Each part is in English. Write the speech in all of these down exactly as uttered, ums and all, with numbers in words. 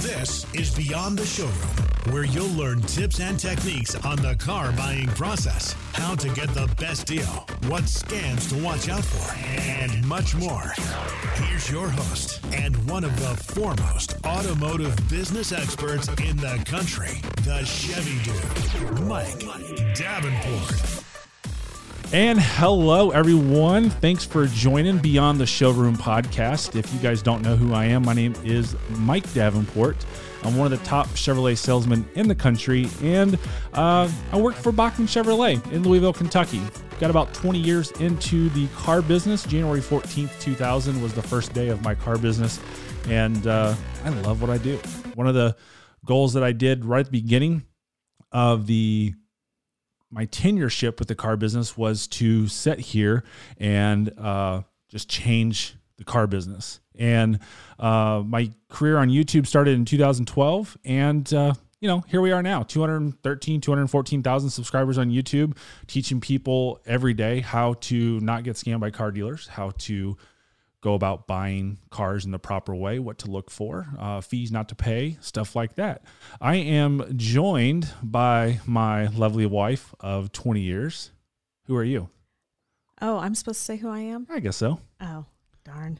This is Beyond the Showroom, where you'll learn tips and techniques on the car buying process, how to get the best deal, what scams to watch out for, and much more. Here's your host and one of the foremost automotive business experts in the country, the Chevy Dude, Mike Davenport. And hello, everyone. Thanks for joining Beyond the Showroom podcast. If you guys don't know who I am, my name is Mike Davenport. I'm one of the top Chevrolet salesmen in the country, and uh, I work for Bachman Chevrolet in Louisville, Kentucky. Got about twenty years into the car business. January fourteenth, two thousand was the first day of my car business, and uh, I love what I do. One of the goals that I did right at the beginning of the my tenureship with the car business was to sit here and uh, just change the car business. And uh, my career on YouTube started in two thousand twelve. And, uh, you know, here we are now, two hundred thirteen, two hundred fourteen thousand subscribers on YouTube, teaching people every day how to not get scammed by car dealers, how to go about buying cars in the proper way, what to look for, uh, fees not to pay, stuff like that. I am joined by my lovely wife of twenty years. Who are you? Oh, I'm supposed to say who I am? I guess so. Oh, darn.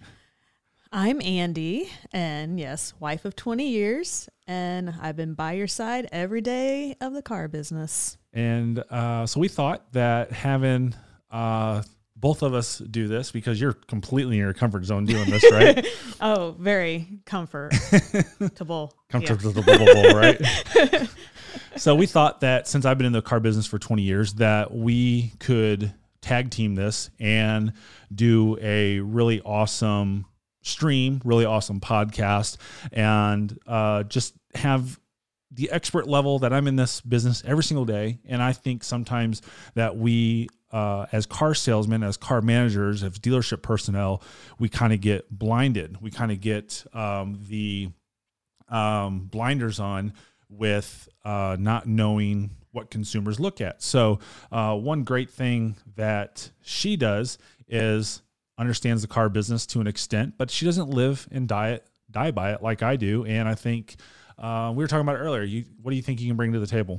I'm Andy, and yes, wife of twenty years, and I've been by your side every day of the car business. And uh, so we thought that having uh, both of us do this, because you're completely in your comfort zone doing this, right? Oh, very comfortable. Comfortable, yeah. Right? So we thought that since I've been in the car business for twenty years, that we could tag team this and do a really awesome stream, really awesome podcast, and uh, just have the expert level that I'm in this business every single day. And I think sometimes that we, uh, as car salesmen, as car managers, as dealership personnel, we kind of get blinded. We kind of get um, the um, blinders on with uh, not knowing what consumers look at. So uh, one great thing that she does is understands the car business to an extent, but she doesn't live and die it, die by it like I do. And I think uh, we were talking about it earlier. You, what do you think you can bring to the table?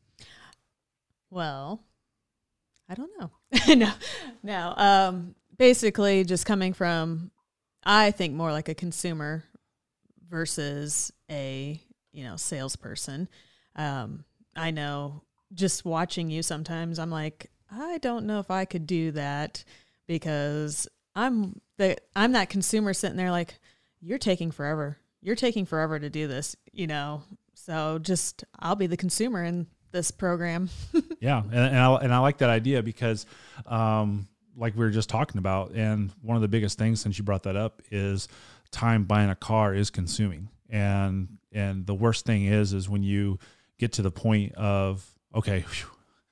Well, I don't know. no, no. Um, basically, just coming from, I think more like a consumer versus a you know salesperson. Um, I know just watching you sometimes, I'm like, I don't know if I could do that, because I'm the I'm that consumer sitting there like, you're taking forever. You're taking forever to do this, you know. So just I'll be the consumer in this program. Yeah, and and I, and I like that idea because, um, like we were just talking about, and one of the biggest things since you brought that up is time buying a car is consuming, and and the worst thing is is when you get to the point of, okay, whew,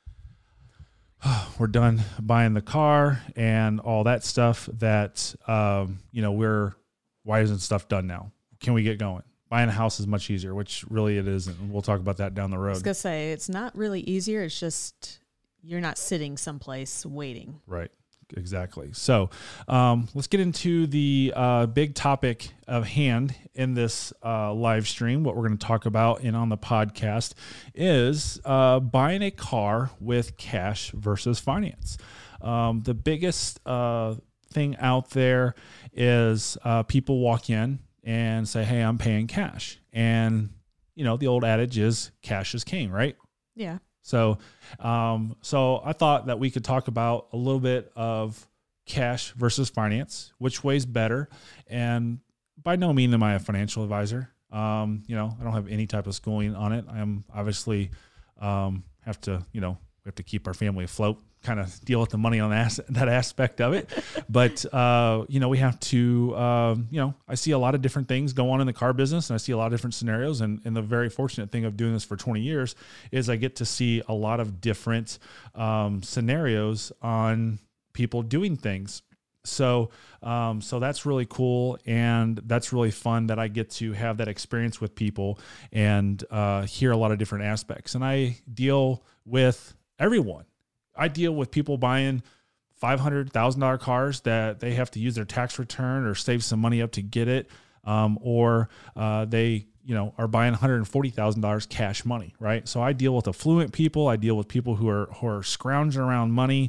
we're done buying the car and all that stuff that, um, you know, we're, why isn't stuff done now? Can we get going? Buying a house is much easier, which really it isn't. And we'll talk about that down the road. I was going to say, it's not really easier. It's just, you're not sitting someplace waiting. Right. Exactly. So um, let's get into the uh, big topic of hand in this uh, live stream. What we're going to talk about and on the podcast is uh, buying a car with cash versus finance. Um, the biggest uh, thing out there is uh, people walk in and say, hey, I'm paying cash. And, you know, the old adage is cash is king, right? Yeah. So, um, so I thought that we could talk about a little bit of cash versus finance, which way's better. And by no means am I a financial advisor. Um, you know, I don't have any type of schooling on it. I am obviously, um, have to, you know, we have to keep our family afloat, kind of deal with the money on that, that aspect of it. But, uh, you know, we have to, um, you know, I see a lot of different things go on in the car business, and I see a lot of different scenarios. And, and the very fortunate thing of doing this for twenty years is I get to see a lot of different um, scenarios on people doing things. So, um, so that's really cool. And that's really fun that I get to have that experience with people and uh, hear a lot of different aspects. And I deal with everyone. I deal with people buying five hundred thousand dollars cars that they have to use their tax return or save some money up to get it. Um, or uh, they you know, are buying one hundred forty thousand dollars cash money, right? So I deal with affluent people. I deal with people who are who are scrounging around money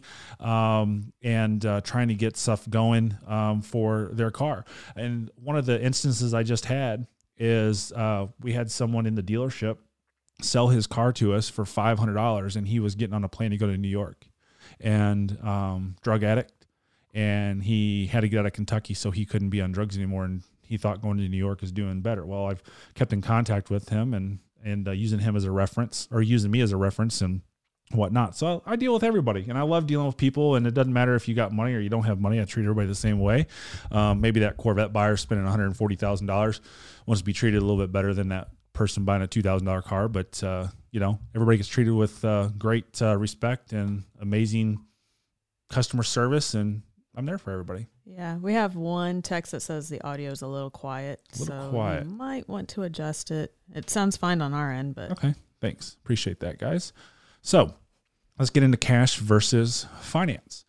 um, and uh, trying to get stuff going um, for their car. And one of the instances I just had is uh, we had someone in the dealership sell his car to us for five hundred dollars, and he was getting on a plane to go to New York, and um, drug addict, and he had to get out of Kentucky, so he couldn't be on drugs anymore. And he thought going to New York is doing better. Well, I've kept in contact with him and, and uh, using him as a reference, or using me as a reference and whatnot. So I deal with everybody, and I love dealing with people, and it doesn't matter if you got money or you don't have money. I treat everybody the same way. Um, maybe that Corvette buyer spending one hundred forty thousand dollars wants to be treated a little bit better than that person buying a two thousand dollars car. But, uh, you know, everybody gets treated with uh, great uh, respect and amazing customer service, and I'm there for everybody. Yeah, we have one text that says the audio is a little quiet, a little so quiet. you might want to adjust it. It sounds fine on our end, but okay, thanks. Appreciate that, guys. So let's get into cash versus finance.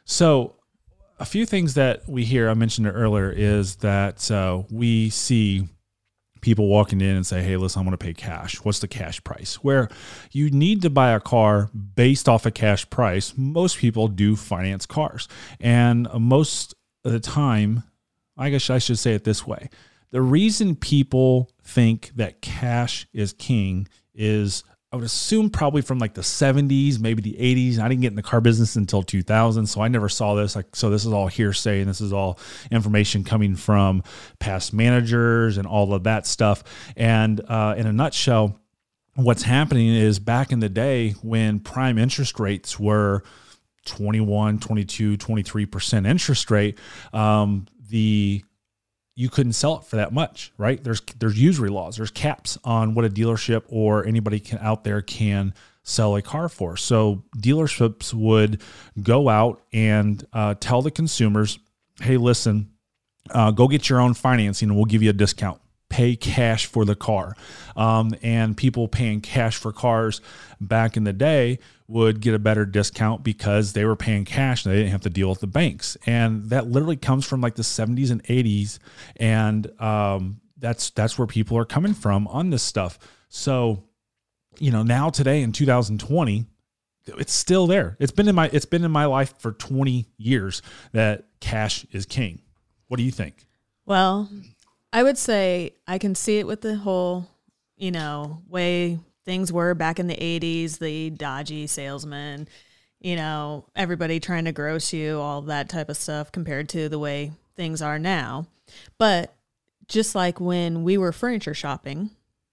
So a few things that we hear, I mentioned it earlier, is that uh, we see people walking in and say, hey, listen, I'm going to pay cash. What's the cash price? Where you need to buy a car based off a cash price. Most people do finance cars. And most of the time, I guess I should say it this way. The reason people think that cash is king is, I would assume, probably from like the seventies, maybe the eighties. I didn't get in the car business until two thousand, so I never saw this. Like, so this is all hearsay, and this is all information coming from past managers and all of that stuff. And uh, in a nutshell, what's happening is back in the day when prime interest rates were twenty-one, twenty-two, twenty-three percent interest rate, um, the you couldn't sell it for that much, right? There's there's usury laws. There's caps on what a dealership or anybody can out there can sell a car for. So dealerships would go out and uh, tell the consumers, hey, listen, uh, go get your own financing and we'll give you a discount. Pay cash for the car. Um, and people paying cash for cars back in the day would get a better discount because they were paying cash and they didn't have to deal with the banks. And that literally comes from like the seventies and eighties. And um, that's that's where people are coming from on this stuff. So, you know, now today in two thousand twenty, it's still there. It's been in my it's been in my life for twenty years that cash is king. What do you think? Well, I would say I can see it with the whole, you know, way things were back in the eighties, the dodgy salesman, you know, everybody trying to gross you, all that type of stuff compared to the way things are now. But just like when we were furniture shopping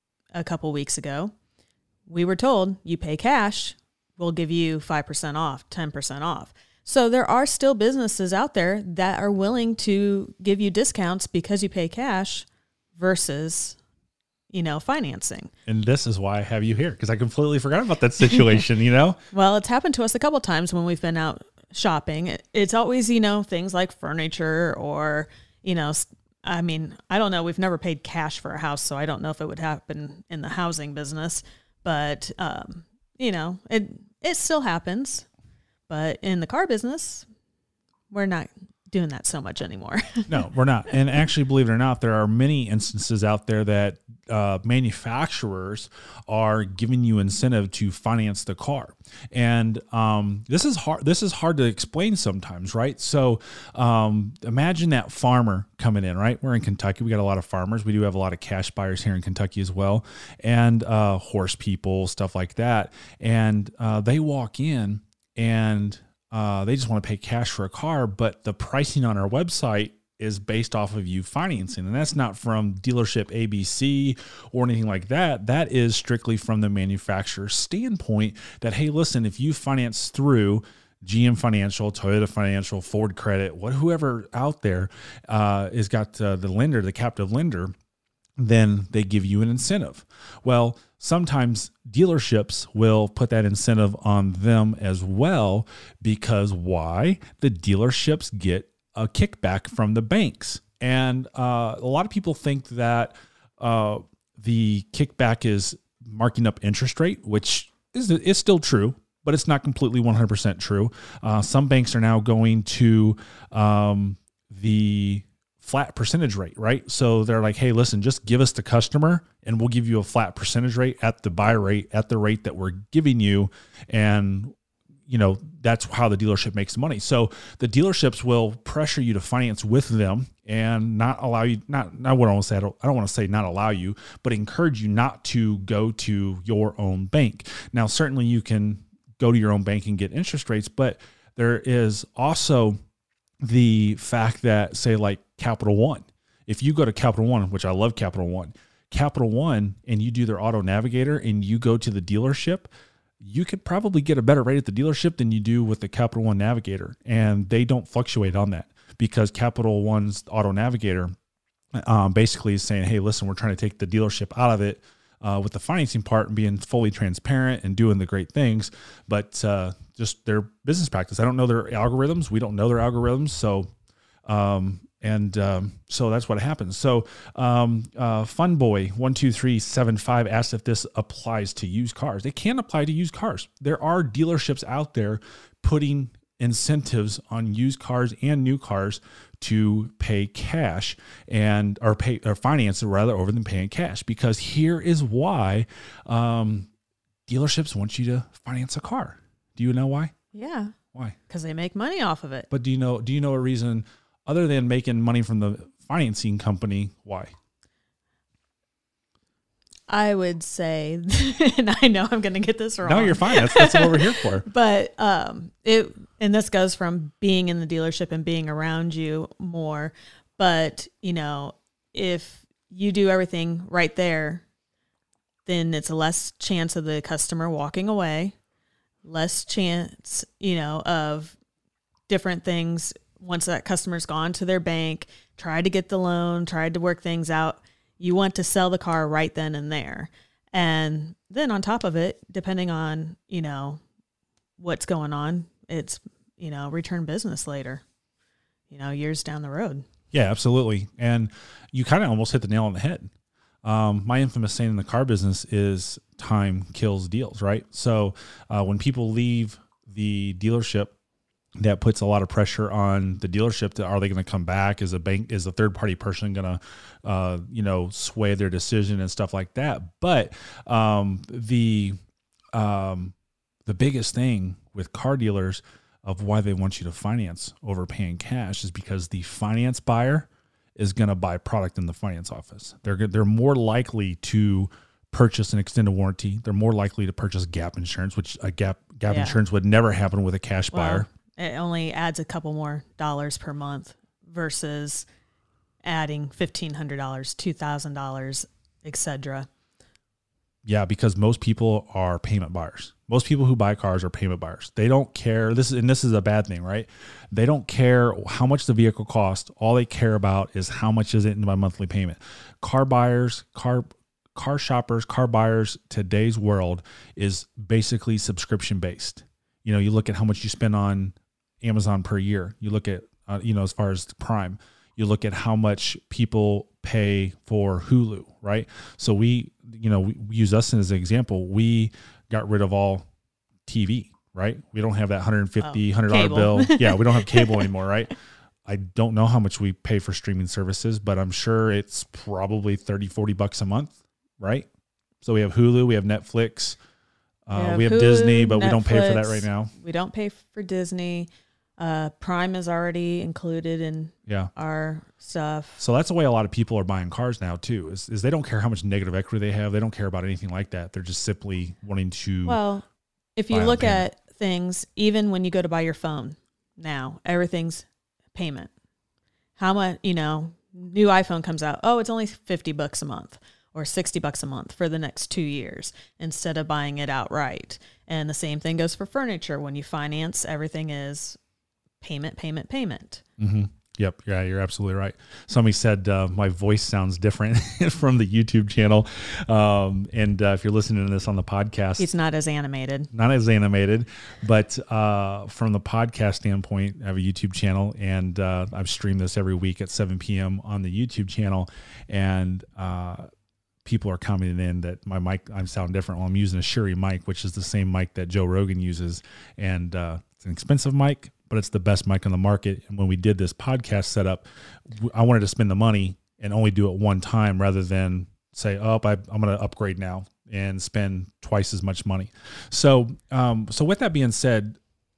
a couple weeks ago, we were told you pay cash, we'll give you five percent off, ten percent off. So there are still businesses out there that are willing to give you discounts because you pay cash versus, you know, financing. And this is why I have you here, because I completely forgot about that situation, you know? Well, it's happened to us a couple of times when we've been out shopping. It's always, you know, things like furniture or, you know, I mean, I don't know. We've never paid cash for a house, so I don't know if it would happen in the housing business. But, um, you know, it it still happens. But in the car business, we're not doing that so much anymore. No, we're not. And actually, believe it or not, there are many instances out there that uh, manufacturers are giving you incentive to finance the car. And um, this is hard. This is hard to explain sometimes, right? So um, imagine that farmer coming in, right? We're in Kentucky. We got a lot of farmers. We do have a lot of cash buyers here in Kentucky as well, and uh, horse people, stuff like that. And uh, they walk in and uh, they just want to pay cash for a car, but the pricing on our website is based off of you financing. And that's not from dealership A B C or anything like that. That is strictly from the manufacturer's standpoint that, hey, listen, if you finance through G M Financial, Toyota Financial, Ford Credit, what whoever out there uh, has got uh, the lender, the captive lender, then they give you an incentive. Well, sometimes dealerships will put that incentive on them as well, because why? The dealerships get a kickback from the banks. And uh, a lot of people think that uh, the kickback is marking up interest rate, which is, is still true, but it's not completely one hundred percent true. Uh, some banks are now going to um, the flat percentage rate, right? So they're like, hey, listen, just give us the customer and we'll give you a flat percentage rate at the buy rate, at the rate that we're giving you. And, you know, that's how the dealership makes money. So the dealerships will pressure you to finance with them and not allow you, not, not what I want to say, I don't, I don't want to say not allow you, but encourage you not to go to your own bank. Now, certainly you can go to your own bank and get interest rates, but there is also the fact that, say, like Capital One, if you go to Capital One, which I love Capital One, Capital One, and you do their auto navigator and you go to the dealership, you could probably get a better rate at the dealership than you do with the Capital One navigator. And they don't fluctuate on that because Capital One's auto navigator um, basically is saying, hey, listen, we're trying to take the dealership out of it uh, with the financing part and being fully transparent and doing the great things. But uh, just their business practice. I don't know their algorithms. We don't know their algorithms. So, um, and um, so that's what happens. So um, uh, Funboy one two three seven five asked if this applies to used cars. It can apply to used cars. There are dealerships out there putting incentives on used cars and new cars to pay cash and or pay or finance it rather over than paying cash. Because here is why um, dealerships want you to finance a car. Do you know why? Yeah. Why? Because they make money off of it. But do you know? Do you know a reason other than making money from the financing company? Why? I would say, and I know I'm going to get this wrong. No, you're fine. That's, that's what we're here for. But um, it, and this goes from being in the dealership and being around you more. But, you know, if you do everything right there, then it's a less chance of the customer walking away, less chance, you know, of different things. Once that customer's gone to their bank, tried to get the loan, tried to work things out, you want to sell the car right then and there. And then on top of it, depending on, you know, what's going on, it's, you know, return business later, you know, years down the road. Yeah, absolutely. And you kind of almost hit the nail on the head. Um, my infamous saying in the car business is time kills deals, right? So uh, when people leave the dealership, that puts a lot of pressure on the dealership. To, are they going to come back? Is a bank, is a third party person going to, uh, you know, sway their decision and stuff like that? But um, the um, the biggest thing with car dealers of why they want you to finance over paying cash is because the finance buyer is going to buy product in the finance office. They're they're more likely to purchase an extended warranty. They're more likely to purchase gap insurance, which a gap gap Yeah. insurance would never happen with a cash Well, buyer. it only adds a couple more dollars per month versus adding fifteen hundred dollars, two thousand dollars, et cetera. Yeah, because most people are payment buyers. Most people who buy cars are payment buyers. They don't care. This is, and this is a bad thing, right? They don't care how much the vehicle costs. All they care about is how much is it in my monthly payment. Car buyers, car car shoppers, car buyers, today's world is basically subscription based. You know, you look at how much you spend on Amazon per year. You look at, uh, you know, as far as Prime, you look at how much people pay for Hulu, right? So we, you know, we, we use us as an example. We got rid of all T V, right? We don't have that one hundred fifty dollars, one hundred dollars bill. Yeah, we don't have cable anymore, right? I don't know how much we pay for streaming services, but I'm sure it's probably thirty, forty bucks a month, right? So we have Hulu, we have Netflix, uh, Yeah, we have Hulu, Disney, but we don't pay for that Netflix. right now. We don't pay for Disney. Uh, Prime is already included in Yeah. our stuff. So that's the way a lot of people are buying cars now too, is, is they don't care how much negative equity they have. They don't care about anything like that. They're just simply wanting to. Well, if you buy on look payment. at things, even when you go to buy your phone now, everything's payment. How much, you know, new iPhone comes out. Oh, it's only fifty bucks a month or sixty bucks a month for the next two years instead of buying it outright. And the same thing goes for furniture. When you finance, everything is payment, payment, payment. Mm-hmm. Yep. Yeah, you're absolutely right. Somebody said uh, my voice sounds different from the YouTube channel. Um, and uh, if you're listening to this on the podcast, It's not as animated. not as animated, but uh, from the podcast standpoint, I have a YouTube channel, and uh, I've streamed this every week at seven p.m. on the YouTube channel. And uh, people are commenting in that my mic, I sound different. Well, I'm using a Shure mic, which is the same mic that Joe Rogan uses. And uh, it's an expensive mic, but it's the best mic on the market. And when we did this podcast setup, I wanted to spend the money and only do it one time rather than say, oh, I, I'm going to upgrade now and spend twice as much money. So, um, so with that being said,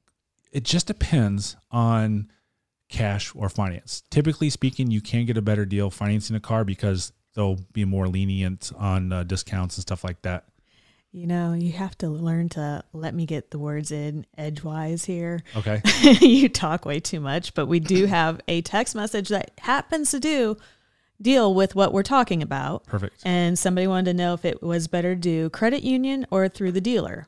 it just depends on cash or finance. Typically speaking, you can get a better deal financing a car because they'll be more lenient on uh, discounts and stuff like that. You know, you have to learn to let me get the words in edgewise here. Okay. You talk way too much, but we do have a text message that happens to do deal with what we're talking about. Perfect. And somebody wanted to know if it was better to do credit union or through the dealer.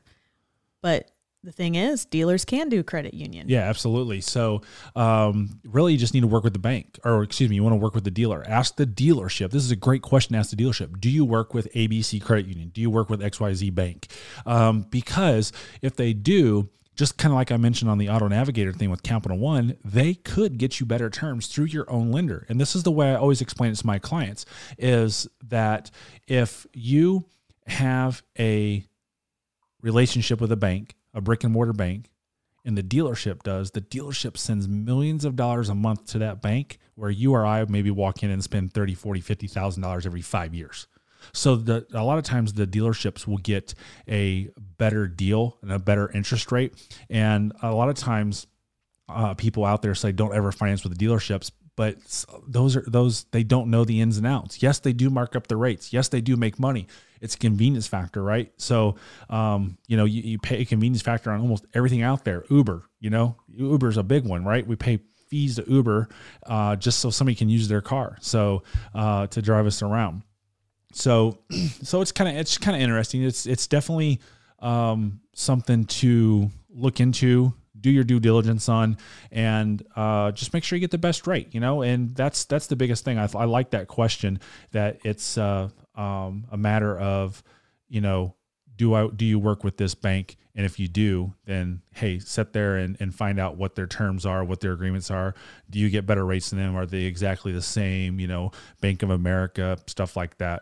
But the thing is, dealers can do credit union. Yeah, absolutely. So um, really you just need to work with the bank, or excuse me, you want to work with the dealer. Ask the dealership. This is a great question to ask the dealership. Do you work with A B C Credit Union? Do you work with X Y Z Bank? Um, because if they do, just kind of like I mentioned on the Auto Navigator thing with Capital One, they could get you better terms through your own lender. And this is the way I always explain it to my clients, is that if you have a relationship with a bank, a brick and mortar bank, and the dealership does, the dealership sends millions of dollars a month to that bank, where you or I maybe walk in and spend thirty, forty, fifty thousand dollars every five years. So the, a lot of times the dealerships will get a better deal and a better interest rate. And a lot of times uh, people out there say, don't ever finance with the dealerships, but those are those, they don't know the ins and outs. Yes, they do mark up the rates. Yes, they do make money. It's a convenience factor, right? So, um, you know, you, you pay a convenience factor on almost everything out there. Uber, you know, Uber's a big one, right? We pay fees to Uber uh, just so somebody can use their car. So uh, to drive us around. So, so it's kind of, it's kind of interesting. It's, it's definitely um, something to look into, do your due diligence on, and uh, just make sure you get the best rate, you know? And that's, that's the biggest thing. I, I like that question, that it's uh, um, a matter of, you know, do I, do you work with this bank? And if you do, then, hey, sit there and, and find out what their terms are, what their agreements are. Do you get better rates than them? Are they exactly the same? You know, Bank of America, stuff like that.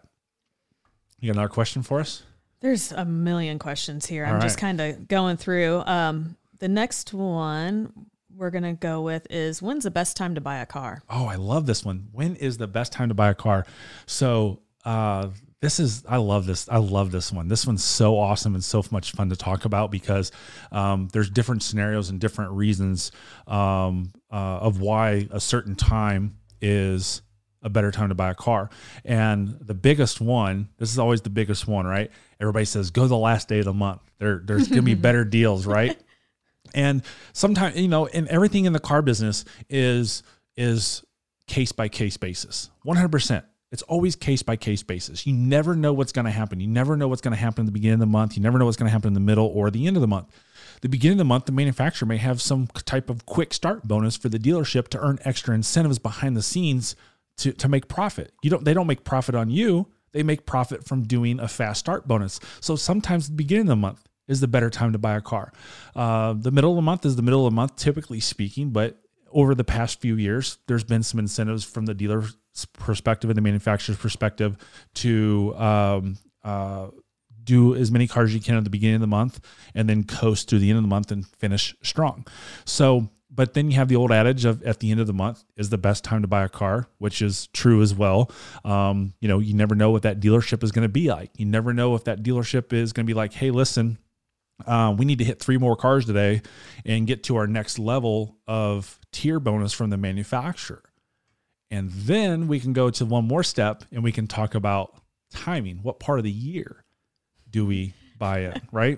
You got another question for us? There's a million questions here. All I'm right. just kind of going through. Um, the next one we're going to go with is, when's the best time to buy a car? Oh, I love this one. When is the best time to buy a car? So uh, this is, I love this. I love this one. This one's so awesome and so much fun to talk about, because um, there's different scenarios and different reasons um, uh, of why a certain time is a better time to buy a car. And the biggest one, this is always the biggest one, right? Everybody says, go the last day of the month. There, there's going to be better deals, right? And sometimes, you know, and everything in the car business is, is case by case basis, one hundred percent. It's always case by case basis. You never know what's going to happen. You never know what's going to happen in the beginning of the month. You never know what's going to happen in the middle or the end of the month. The beginning of the month, the manufacturer may have some type of quick start bonus for the dealership to earn extra incentives behind the scenes to, to make profit. You don't, they don't make profit on you. They make profit from doing a fast start bonus. So sometimes the beginning of the month is the better time to buy a car. Uh, the middle of the month is the middle of the month, typically speaking, but over the past few years, there's been some incentives from the dealer's perspective and the manufacturer's perspective to um, uh, do as many cars as you can at the beginning of the month and then coast through the end of the month and finish strong. So, but then you have the old adage of at the end of the month is the best time to buy a car, which is true as well. Um, you know, you never know what that dealership is going to be like. You never know if that dealership is going to be like, hey, listen, uh, we need to hit three more cars today and get to our next level of tier bonus from the manufacturer. And then we can go to one more step and we can talk about timing. What part of the year do we buy it, right?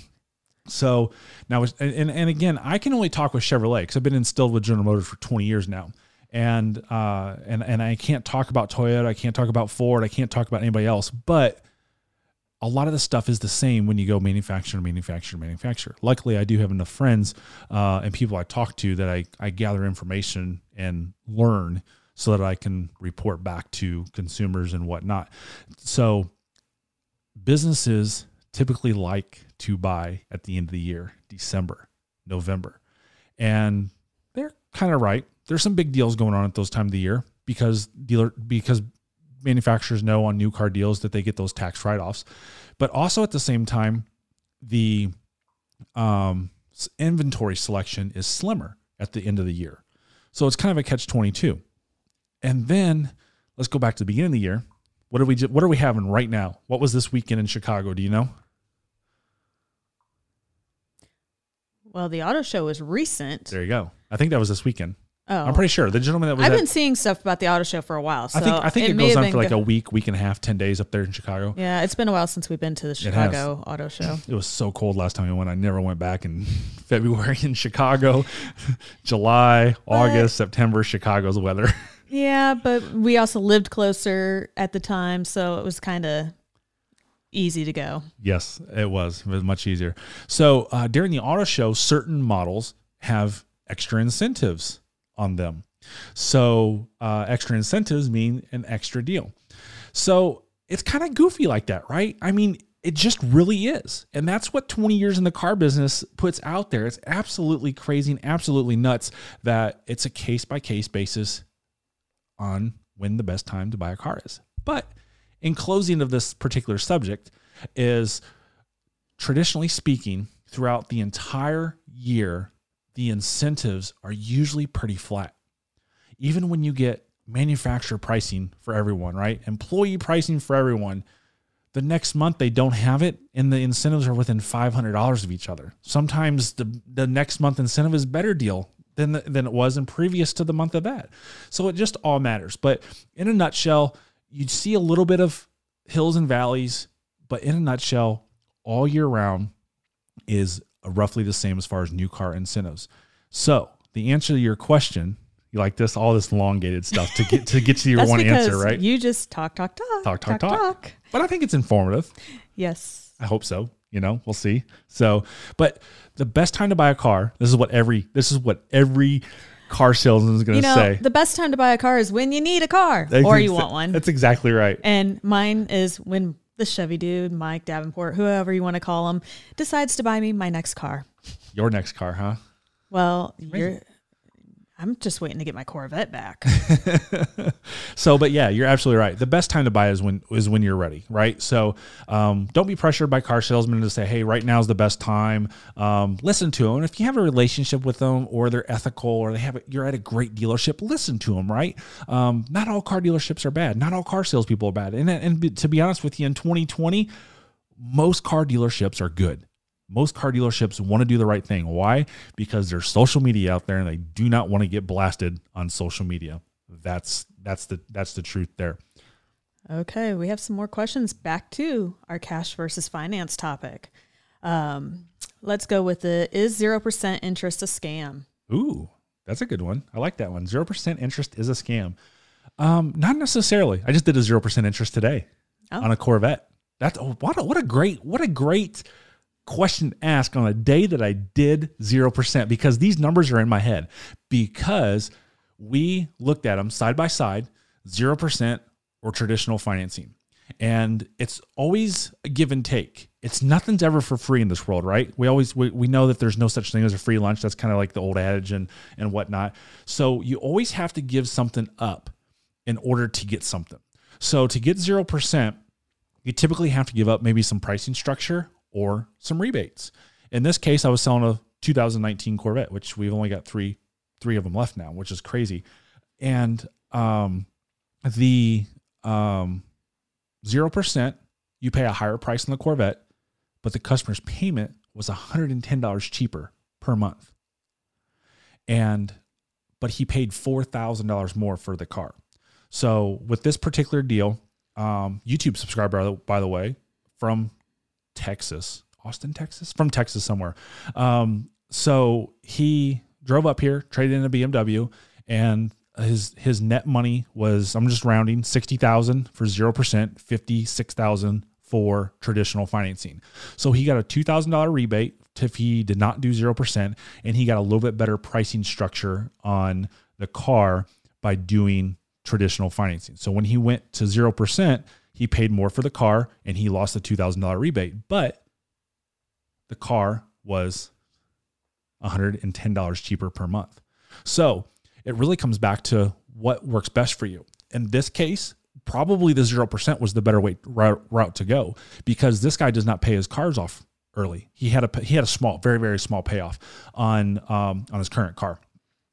So now, and, and again, I can only talk with Chevrolet because I've been instilled with General Motors for twenty years now. And, uh, and, and I can't talk about Toyota. I can't talk about Ford. I can't talk about anybody else, but a lot of the stuff is the same when you go manufacturer, manufacturer, manufacturer. Luckily, I do have enough friends uh, and people I talk to that I, I gather information and learn so that I can report back to consumers and whatnot. So businesses typically like to buy at the end of the year, December, November. And they're kind of right. There's some big deals going on at those times of the year because dealer, because manufacturers know on new car deals that they get those tax write-offs. But also at the same time, the um, inventory selection is slimmer at the end of the year. So it's kind of a catch twenty-two. And then let's go back to the beginning of the year. What are we, what are we having right now? What was this weekend in Chicago? Do you know? Well, the auto show was recent. There you go. I think that was this weekend. Oh. I'm pretty sure the gentleman that was. I've at, been seeing stuff about the auto show for a while. So I think I think it, it goes on been for like go- a week, week and a half, ten days up there in Chicago. Yeah, it's been a while since we've been to the Chicago auto show. It was so cold last time we went. I never went back in February in Chicago. July, But, August, September, Chicago's weather. Yeah, but we also lived closer at the time, so it was kind of easy to go. Yes, it was. It was much easier. So uh, during the auto show, certain models have extra incentives on them. So uh, extra incentives mean an extra deal. So it's kind of goofy like that, right? I mean, it just really is. And that's what twenty years in the car business puts out there. It's absolutely crazy and absolutely nuts that it's a case-by-case basis on when the best time to buy a car is. But in closing of this particular subject is, traditionally speaking, throughout the entire year, the incentives are usually pretty flat. Even when you get manufacturer pricing for everyone, right? Employee pricing for everyone, the next month they don't have it and the incentives are within five hundred dollars of each other. Sometimes the, the next month incentive is a better deal than, the, than it was in previous to the month of that. So it just all matters. But in a nutshell, you see a little bit of hills and valleys, but in a nutshell, all year round is roughly the same as far as new car incentives. So the answer to your question, you like this, all this elongated stuff to get to get to your That's one because answer, right? You just talk, talk, talk, Talk, talk, talk, talk. But I think it's informative. Yes. I hope so. You know, we'll see. So, but the best time to buy a car, this is what every this is what every car salesman is going You to know, say. the best time to buy a car is when you need a car That's or you exa- want one. That's exactly right. And mine is when the Chevy dude, Mike Davenport, whoever you want to call him, decides to buy me my next car. Your next car, huh? Well, you're. I'm just waiting to get my Corvette back. So, but yeah, you're absolutely right. The best time to buy is when is when you're ready, right? So, um, don't be pressured by car salesmen to say, "Hey, right now is the best time." Um, listen to them. And if you have a relationship with them, or they're ethical, or they have, a, you're at a great dealership, listen to them, right? Um, not all car dealerships are bad. Not all car salespeople are bad. And and to be honest with you, in twenty twenty, most car dealerships are good. Most car dealerships want to do the right thing. Why? Because there's social media out there and they do not want to get blasted on social media. That's that's the that's the truth there. Okay, we have some more questions back to our cash versus finance topic. Um, let's go with the is zero percent interest a scam? Ooh, that's a good one. I like that one. zero percent interest is a scam. Um, not necessarily. I just did a zero percent interest today Oh. on a Corvette. That's oh, what a, what a great what a great question to ask on a day that I did zero percent, because these numbers are in my head, because we looked at them side by side, zero percent or traditional financing. And it's always a give and take. It's nothing's ever for free in this world, right? We always, we, we know that there's no such thing as a free lunch. That's kind of like the old adage and, and whatnot. So you always have to give something up in order to get something. So to get zero percent, you typically have to give up maybe some pricing structure or some rebates. In this case, I was selling a two thousand nineteen Corvette, which we've only got three, three of them left now, which is crazy. And um, the um, zero percent, you pay a higher price on the Corvette, but the customer's payment was one hundred ten dollars cheaper per month. And, but he paid four thousand dollars more for the car. So with this particular deal, um, YouTube subscriber, by the way, from Texas, Austin, Texas, from Texas somewhere. Um, so he drove up here, traded in a B M W, and his his net money was, I'm just rounding, sixty thousand for zero percent, fifty-six thousand for traditional financing. So he got a two thousand dollars rebate if he did not do zero percent, and he got a little bit better pricing structure on the car by doing traditional financing. So when he went to zero percent, he paid more for the car and he lost the two thousand dollars rebate, but the car was one hundred ten dollars cheaper per month. So it really comes back to what works best for you. In this case, probably the zero percent was the better way route, route to go, because this guy does not pay his cars off early. He had a, he had a small, very, very small payoff on, um, on his current car.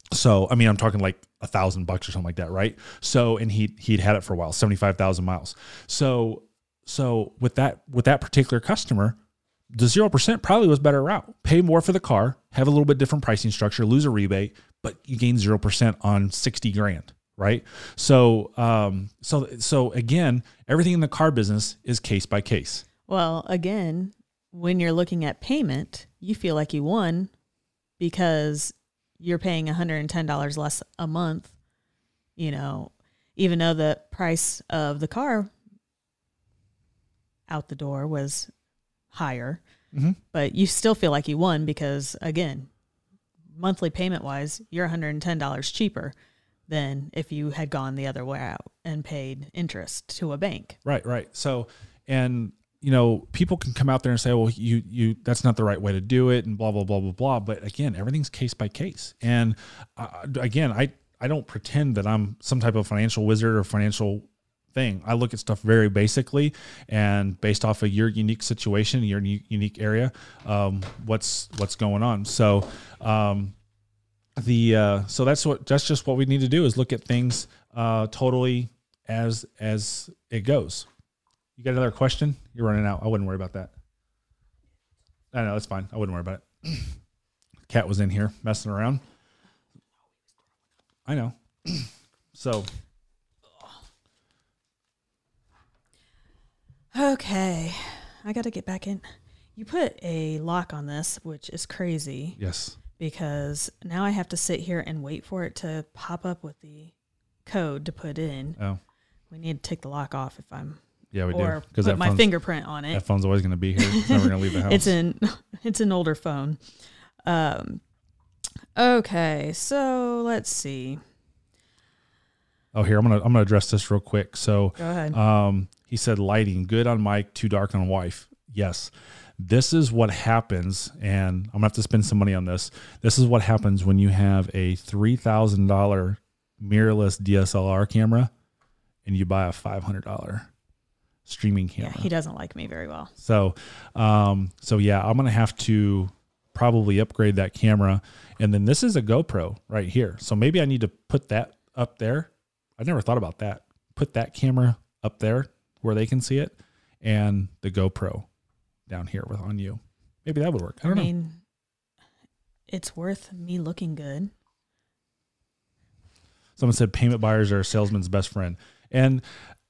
So, I mean, I'm talking like a thousand bucks or something like that, right? So, and he he'd had it for a while, seventy-five thousand miles. So, so with that with that particular customer, the zero percent probably was a better route. Pay more for the car, have a little bit different pricing structure, lose a rebate, but you gain zero percent on sixty grand, right? So, um, so so again, everything in the car business is case by case. Well, again, when you're looking at payment, you feel like you won because you're paying one hundred ten dollars less a month, you know, even though the price of the car out the door was higher, mm-hmm. but you still feel like you won because, again, monthly payment wise, you're one hundred ten dollars cheaper than if you had gone the other way out and paid interest to a bank. Right, right. So, and you know, people can come out there and say, well, you, you, that's not the right way to do it and blah, blah, blah, blah, blah. But again, everything's case by case. And uh, again, I, I don't pretend that I'm some type of financial wizard or financial thing. I look at stuff very basically and based off of your unique situation, your unique area, um, what's, what's going on. So, um, the, uh, so that's what, that's just what we need to do is look at things, uh, totally as, as it goes. You got another question? You're running out. I wouldn't worry about that. I know, that's fine. I wouldn't worry about it. Cat was in here messing around. I know. So. Okay. I got to get back in. You put a lock on this, which is crazy. Yes. Because now I have to sit here and wait for it to pop up with the code to put in. Oh. We need to take the lock off if I'm... Yeah, we or do. Because put my fingerprint on it. That phone's always going to be here. It's never going to leave the house. It's an it's an older phone. Um, okay, so let's see. Oh, here I'm gonna I'm gonna address this real quick. So, go ahead. Um, he said lighting good on Mike, too dark on wife. Yes, this is what happens, and I'm gonna have to spend some money on this. This is what happens when you have a three thousand dollar mirrorless D S L R camera, and you buy a five hundred dollar streaming camera. Yeah, he doesn't like me very well. So, um, so yeah, I'm gonna have to probably upgrade that camera, and then this is a GoPro right here. So maybe I need to put that up there. I never thought about that. Put that camera up there where they can see it, and the GoPro down here with on you. Maybe that would work. I don't I mean, know. It's worth me looking good. Someone said payment buyers are a salesman's best friend, and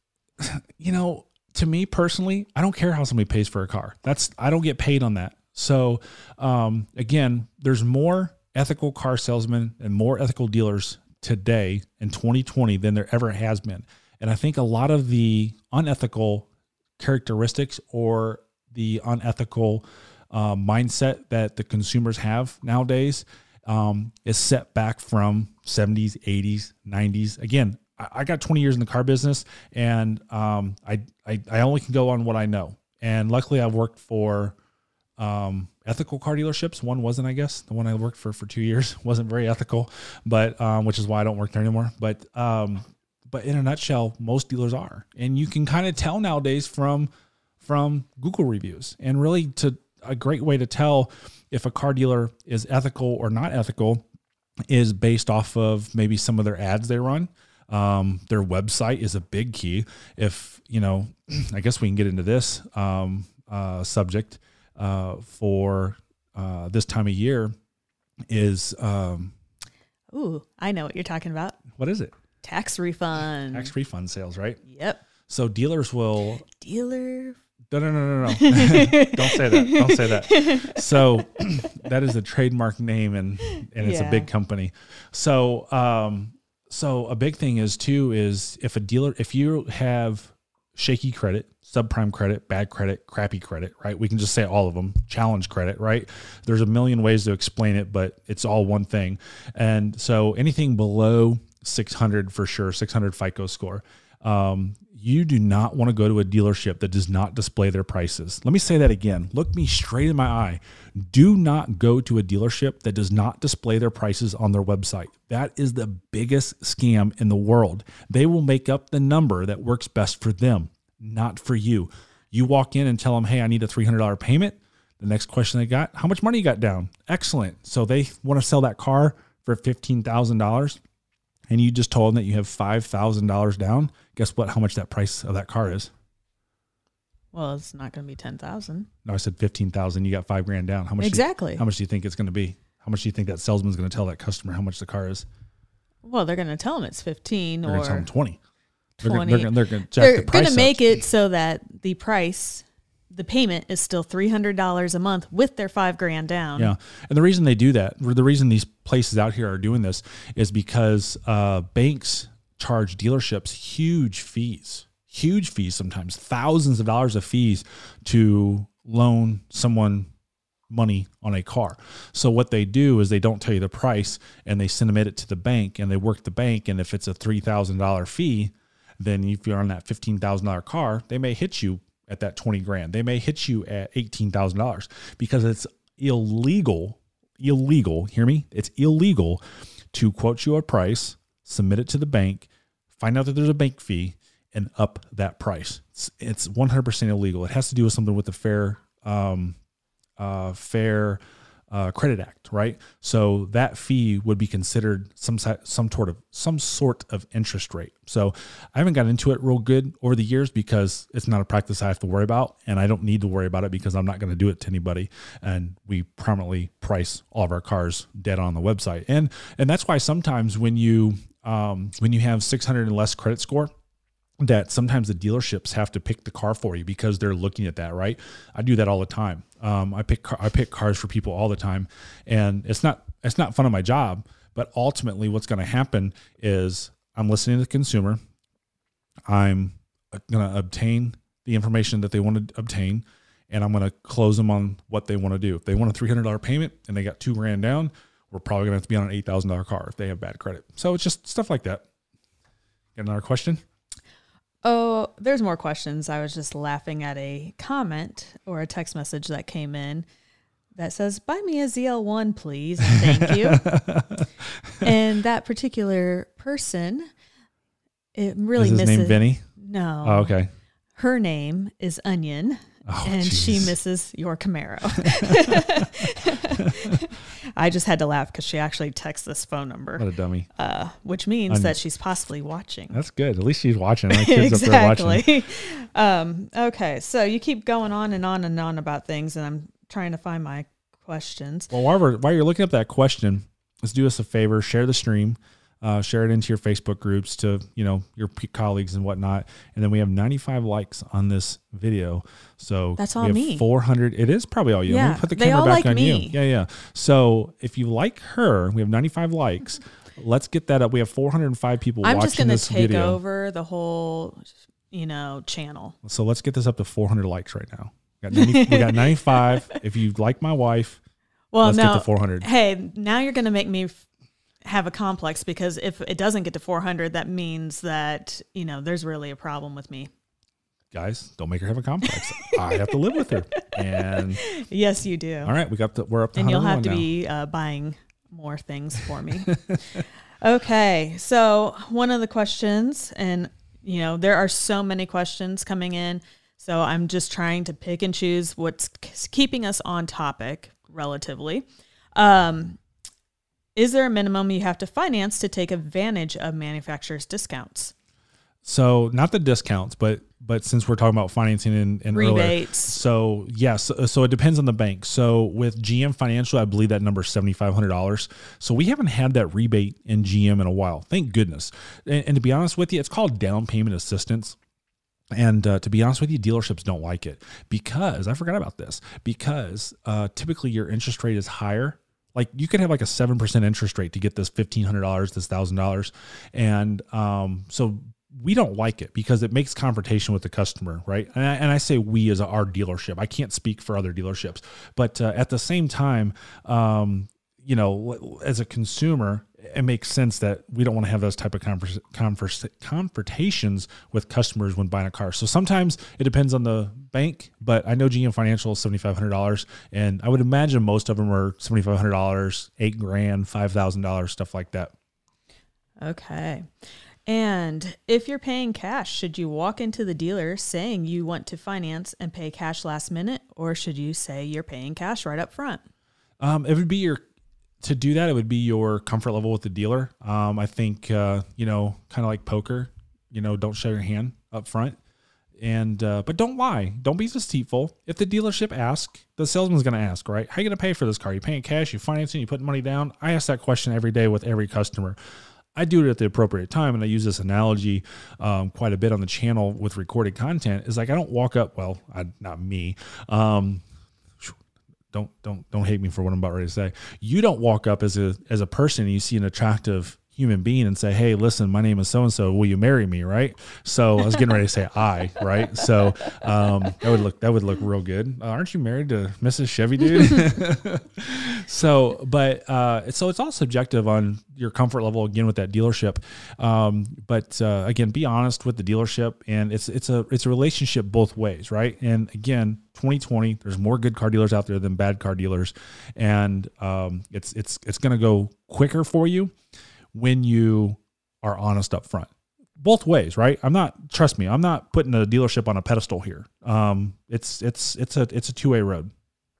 you know. To me personally, I don't care how somebody pays for a car. That's I don't get paid on that. So um, again, there's more ethical car salesmen and more ethical dealers today in twenty twenty than there ever has been. And I think a lot of the unethical characteristics or the unethical uh, mindset that the consumers have nowadays um, is set back from seventies, eighties, nineties. Again, I got twenty years in the car business, and um, I, I I only can go on what I know. And luckily, I've worked for um, ethical car dealerships. One wasn't, I guess. The one I worked for for two years wasn't very ethical, but um, which is why I don't work there anymore. But um, but in a nutshell, most dealers are, and you can kind of tell nowadays from from Google reviews. And really, to a great way to tell if a car dealer is ethical or not ethical is based off of maybe some of their ads they run. Um, their website is a big key. If, you know, I guess we can get into this, um, uh, subject, uh, for, uh, this time of year is, um, ooh, I know what you're talking about. What is it? Tax refund. Tax refund sales, right? Yep. So dealers will dealer. No, no, no, no, no. Don't say that. Don't say that. So that is a trademark name and, and it's Yeah. a big company. So, um, So a big thing is too, is if a dealer, if you have shaky credit, subprime credit, bad credit, crappy credit, right? We can just say all of them, challenge credit, right? There's a million ways to explain it, but it's all one thing. And so anything below six hundred for sure, six hundred FICO score, um, you do not want to go to a dealership that does not display their prices. Let me say that again. Look me straight in my eye. Do not go to a dealership that does not display their prices on their website. That is the biggest scam in the world. They will make up the number that works best for them, not for you. You walk in and tell them, hey, I need a three hundred dollars payment. The next question they got, how much money you got down? Excellent. So they want to sell that car for fifteen thousand dollars and you just told them that you have five thousand dollars down, guess what? How much that price of that car is? Well, it's not going to be ten thousand. No, I said fifteen thousand. You got five grand down. How much? Exactly. Do you, how much do you think it's going to be? How much do you think that salesman's going to tell that customer how much the car is? Well, they're going to tell them it's fifteen they're or going to tell them twenty. twenty. They're, they're, they're going to jack they're the price going to make up. it so that the price, the payment is still three hundred dollars a month with their five grand down. Yeah. And the reason they do that, the reason these places out here are doing this is because uh, banks charge dealerships huge fees, huge fees, sometimes thousands of dollars of fees to loan someone money on a car. So what they do is they don't tell you the price and they send it to the bank and they work the bank. And if it's a three thousand dollars fee, then if you're on that fifteen thousand dollars car, they may hit you at that twenty grand. They may hit you at eighteen thousand dollars because it's illegal, illegal, hear me? It's illegal to quote you a price, submit it to the bank, find out that there's a bank fee, and up that price. It's, it's one hundred percent illegal. It has to do with something with the fair, um, uh, fair uh, Credit Act, right? So that fee would be considered some some sort of some sort of interest rate. So I haven't got into it real good over the years because it's not a practice I have to worry about, and I don't need to worry about it because I'm not going to do it to anybody. And we prominently price all of our cars dead on the website, and and that's why sometimes when you um, when you have six hundred and less credit score, that sometimes the dealerships have to pick the car for you because they're looking at that, right? I do that all the time. Um, I pick car, I pick cars for people all the time, and it's not it's not fun of my job. But ultimately, what's going to happen is I'm listening to the consumer. I'm going to obtain the information that they want to obtain, and I'm going to close them on what they want to do. If they want a three hundred dollars payment and they got two grand down, we're probably going to have to be on an eight thousand dollars car if they have bad credit. So it's just stuff like that. Got another question? Oh, there's more questions. I was just laughing at a comment or a text message that came in that says, buy me a Z L one, please. Thank you. And that particular person, it really Is his misses. name Vinny? No. Oh, okay. Her name is Onion, oh, and geez. she misses your Camaro. I just had to laugh because she actually texts this phone number. What a dummy. Uh, which means Onion. that she's possibly watching. That's good. At least she's watching. My kids exactly. up there watching. Um, okay, so you keep going on and on and on about things, and I'm trying to find my questions. Well, while, we're, while you're looking up that question, let's do us a favor. Share the stream. Uh, share it into your Facebook groups to, you know, your p- colleagues and whatnot. And then we have ninety-five likes on this video. So that's we all have me. four hundred. It is probably all you. Yeah, Let me put the they camera all back like on me. you. Yeah, yeah. So if you like her, we have ninety-five likes. Let's get that up. We have four hundred five people I'm watching just going to this take video. over the whole, you know, channel. So let's get this up to four hundred likes right now. We got, ninety, we got ninety-five. If you like my wife, well, let's now, get to four hundred. Hey, now you're going to make me f- have a complex because if it doesn't get to four hundred, that means that, you know, there's really a problem with me. Guys, don't make her have a complex. I have to live with her. And yes, you do. all right, we got the, we're up to and you'll have to now. be uh, buying more things for me. Okay, so one of the questions, and you know, there are so many questions coming in, so I'm just trying to pick and choose what's keeping us on topic relatively. Um, is there a minimum you have to finance to take advantage of manufacturers' discounts? So not the discounts, but but since we're talking about financing and, and earlier, Rebates. so yes, so, so it depends on the bank. So with G M Financial, I believe that number is seven thousand five hundred dollars. So we haven't had that rebate in G M in a while. Thank goodness. And, and to be honest with you, it's called down payment assistance. And uh, to be honest with you, dealerships don't like it because I forgot about this because uh, typically your interest rate is higher. Like you could have like a seven percent interest rate to get this fifteen hundred dollars, this one thousand dollars. And um, so we don't like it because it makes confrontation with the customer, right? And I, and I say we as our dealership. I can't speak for other dealerships. But uh, at the same time, um, you know, as a consumer, it makes sense that we don't want to have those type of converse, converse, confrontations with customers when buying a car. So sometimes it depends on the bank, but I know G M Financial is seven thousand five hundred dollars, and I would imagine most of them are seven thousand five hundred dollars, eight grand, five thousand dollars, stuff like that. Okay. And if you're paying cash, should you walk into the dealer saying you want to finance and pay cash last minute, or should you say you're paying cash right up front? Um, it would be your to do that, it would be your comfort level with the dealer. Um, I think, uh, you know, kind of like poker, you know, don't show your hand up front. And, uh, but don't lie. Don't be deceitful. If the dealership asks, the salesman's going to ask, right? How are you going to pay for this car? You paying cash? You financing? You putting money down? I ask that question every day with every customer. I do it at the appropriate time. And I use this analogy um, quite a bit on the channel with recorded content. Is like, I don't walk up, well, I, not me. Um, don't, don't, don't hate me for what I'm about ready to say. You don't walk up as a, as a person and you see an attractive human being and say, hey, listen, my name is so-and-so, will you marry me? Right. So I was getting ready to say I, right. So um, that would look, that would look real good. Uh, aren't you married to Missus Chevy, dude? so, but uh, so it's all subjective on your comfort level again with that dealership. Um, but uh, again, be honest with the dealership, and it's, it's a, it's a relationship both ways. Right. And again, twenty twenty, there's more good car dealers out there than bad car dealers. And um, it's, it's, it's going to go quicker for you when you are honest up front, both ways, right? I'm not, trust me, I'm not putting a dealership on a pedestal here. Um, it's, it's, it's a, it's a two-way road.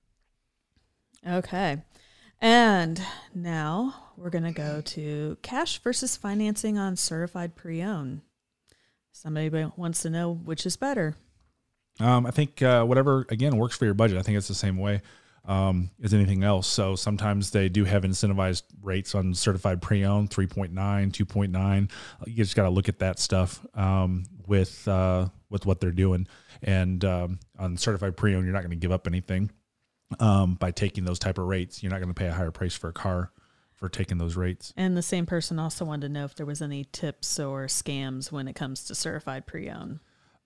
Okay. And now we're going to go to cash versus financing on certified pre-owned. Somebody wants to know which is better. Um, I think, uh, whatever, again, works for your budget. I think it's the same way. Um, as anything else. So sometimes they do have incentivized rates on certified pre-owned, three point nine, two point nine. You just got to look at that stuff, um, with, uh, with what they're doing. And, um, on certified pre-owned, you're not going to give up anything, um, by taking those type of rates. You're not going to pay a higher price for a car for taking those rates. And the same person also wanted to know if there was any tips or scams when it comes to certified pre-owned.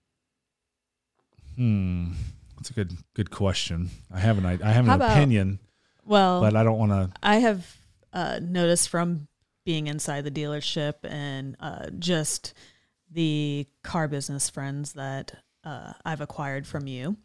Hmm. That's a good, good question. I have an, I have an How about, opinion, well, but I don't want to. I have uh, noticed from being inside the dealership and uh, just the car business friends that uh, I've acquired from you.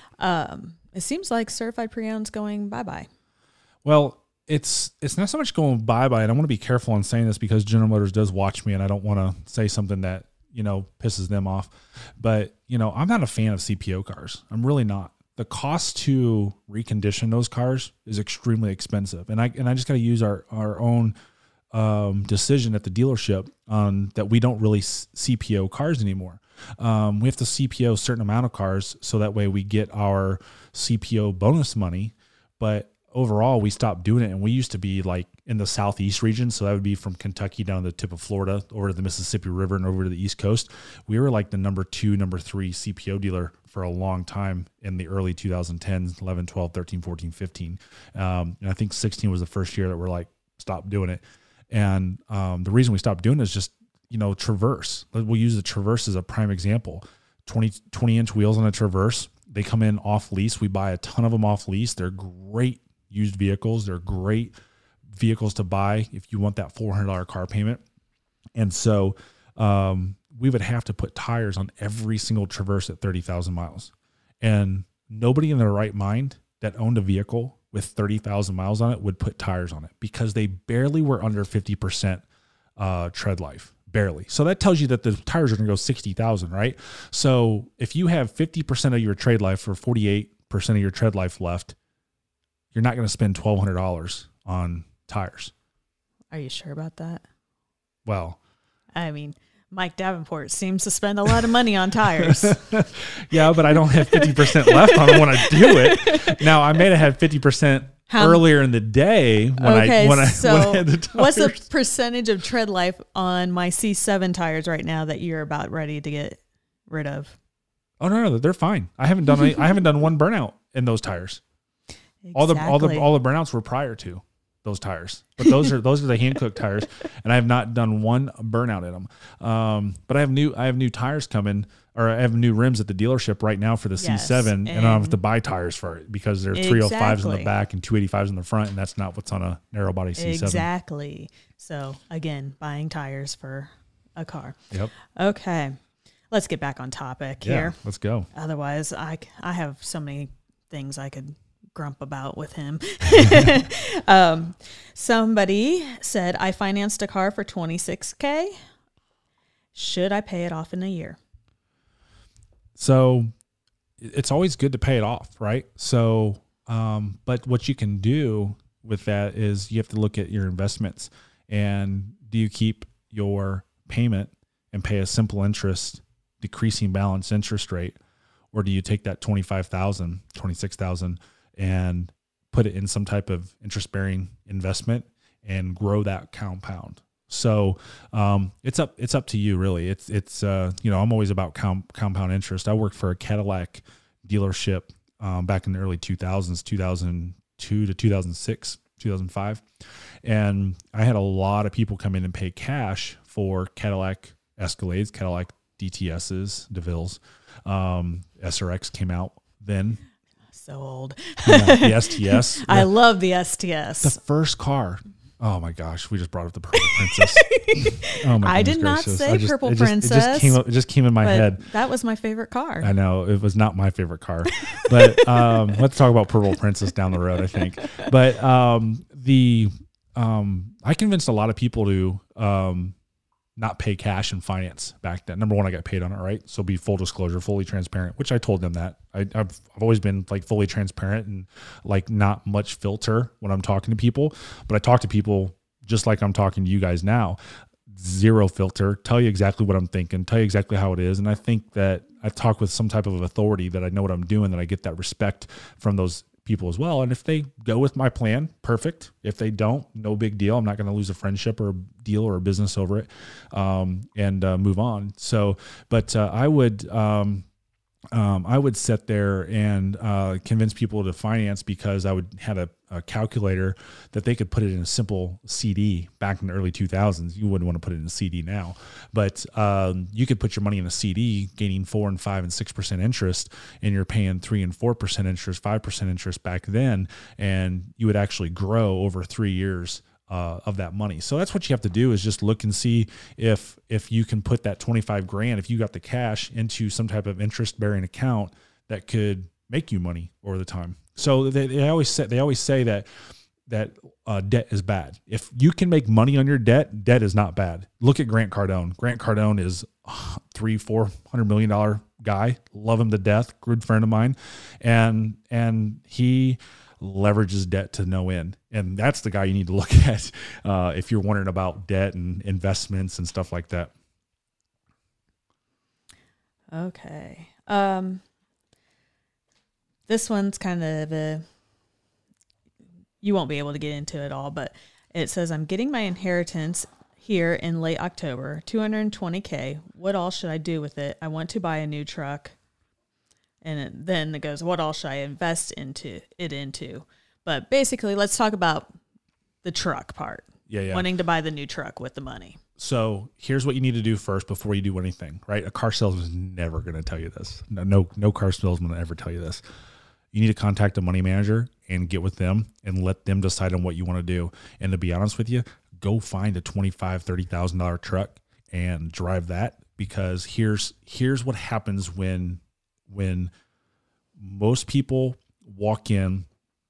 Um, it seems like certified pre-owned's going bye-bye. Well, it's, it's not so much going bye-bye, and I want to be careful on saying this because General Motors does watch me, and I don't want to say something that, you know, pisses them off. But, you know, I'm not a fan of C P O cars. I'm really not. The cost to recondition those cars is extremely expensive. And I, and I just got to use our, our own um, decision at the dealership on that we don't really C P O cars anymore. Um, we have to C P O a certain amount of cars so that way we get our C P O bonus money. But overall, we stopped doing it. And we used to be like in the Southeast region. So that would be from Kentucky down to the tip of Florida over to the Mississippi River and over to the East Coast. We were like the number two, number three C P O dealer for a long time in the early twenty tens, eleven, twelve, thirteen, fourteen, fifteen. Um, and I think sixteen was the first year that we're like, stop doing it. And um, the reason we stopped doing it is just, you know, Traverse. We'll use the Traverse as a prime example. twenty, twenty inch wheels on a Traverse. They come in off lease. We buy a ton of them off lease. They're great used vehicles. They're great vehicles to buy if you want that four hundred dollars car payment. And so um, we would have to put tires on every single Traverse at thirty thousand miles. And nobody in their right mind that owned a vehicle with thirty thousand miles on it would put tires on it because they barely were under fifty percent uh, tread life. Barely. So that tells you that the tires are going to go sixty thousand, right? So if you have fifty percent of your trade life or forty-eight percent of your tread life left, you're not going to spend twelve hundred dollars on tires. Are you sure about that? Well, I mean, Mike Davenport seems to spend a lot of money on tires. Yeah, but I don't have fifty percent left on it when I do it. Now, I may have had fifty percent How, earlier in the day when okay, I when I, so when I had the tires. What's the percentage of tread life on my C seven tires right now that you're about ready to get rid of? Oh no, no, they're fine. I haven't done any, I haven't done one burnout in those tires. Exactly. All the all the all the burnouts were prior to those tires, but those are those are the hand cooked tires, and I have not done one burnout in them. Um, but I have new I have new tires coming, or I have new rims at the dealership right now for the yes, C seven, and, and I don't have to buy tires for it because they're three oh fives exactly. in the back and two eighty-fives in the front, and that's not what's on a narrow body C seven. Exactly. So again, buying tires for a car. Yep. Okay, let's get back on topic yeah, here. Let's go. Otherwise, I I have so many things I could grump about with him. um, somebody said, I financed a car for twenty-six K. Should I pay it off in a year? So it's always good to pay it off, right? So, um, but what you can do with that is you have to look at your investments, and do you keep your payment and pay a simple interest, decreasing balance interest rate, or do you take that twenty-five thousand, twenty-six thousand and put it in some type of interest bearing investment and grow that compound? So um, it's up it's up to you, really. It's it's uh, you know, I'm always about com- compound interest. I worked for a Cadillac dealership um, back in the early two thousands, two thousand two to two thousand six, two thousand five, and I had a lot of people come in and pay cash for Cadillac Escalades, Cadillac D T S's, DeVille's. Um, S R X came out then. So old. Yeah, the S T S. I the, love the S T S. The first car. Oh my gosh, we just brought up the Purple Princess. Oh my I did gracious. not say just, Purple it just, Princess. It just, came up, it just came in my head. That was my favorite car. I know it was not my favorite car, but um, let's talk about Purple Princess down the road, I think. But um, the um, I convinced a lot of people to um, not pay cash and finance back then. Number one, I got paid on it, right? So be full disclosure, fully transparent, which I told them that. I, I've I've always been like fully transparent and like not much filter when I'm talking to people, but I talk to people just like I'm talking to you guys now. Zero filter, tell you exactly what I'm thinking, tell you exactly how it is. And I think that I talk with some type of authority, that I know what I'm doing, that I get that respect from those people as well. And if they go with my plan, perfect. If they don't, no big deal. I'm not going to lose a friendship or a deal or a business over it, um, and uh, move on. So, but uh, I would, um, um, I would sit there and uh, convince people to finance, because I would have a, a calculator that they could put it in a simple C D back in the early two thousands. You wouldn't want to put it in a C D now, but um, you could put your money in a C D, gaining four and five and six percent interest, and you're paying three and four percent interest, five percent interest back then, and you would actually grow over three years uh, of that money. So that's what you have to do, is just look and see if if you can put that twenty-five grand, if you got the cash, into some type of interest bearing account that could make you money over the time. So they, they always say they always say that that uh, debt is bad. If you can make money on your debt, debt is not bad. Look at Grant Cardone. Grant Cardone is three, four hundred million dollar guy. Love him to death. Good friend of mine, and and he leverages debt to no end. And that's the guy you need to look at uh, if you're wondering about debt and investments and stuff like that. Okay. Um, this one's kind of a, you won't be able to get into it all, but it says, I'm getting my inheritance here in late October, two hundred twenty K. What all should I do with it? I want to buy a new truck. And it, then it goes, what all should I invest into it into? But basically, let's talk about the truck part. Yeah, yeah. Wanting to buy the new truck with the money. So here's what you need to do first before you do anything, right? A car salesman is never going to tell you this. No, no, no car salesman will ever tell you this. You need to contact a money manager and get with them and let them decide on what you want to do. And to be honest with you, go find a twenty-five thousand dollars, thirty thousand dollars truck and drive that, because here's here's what happens when when most people walk in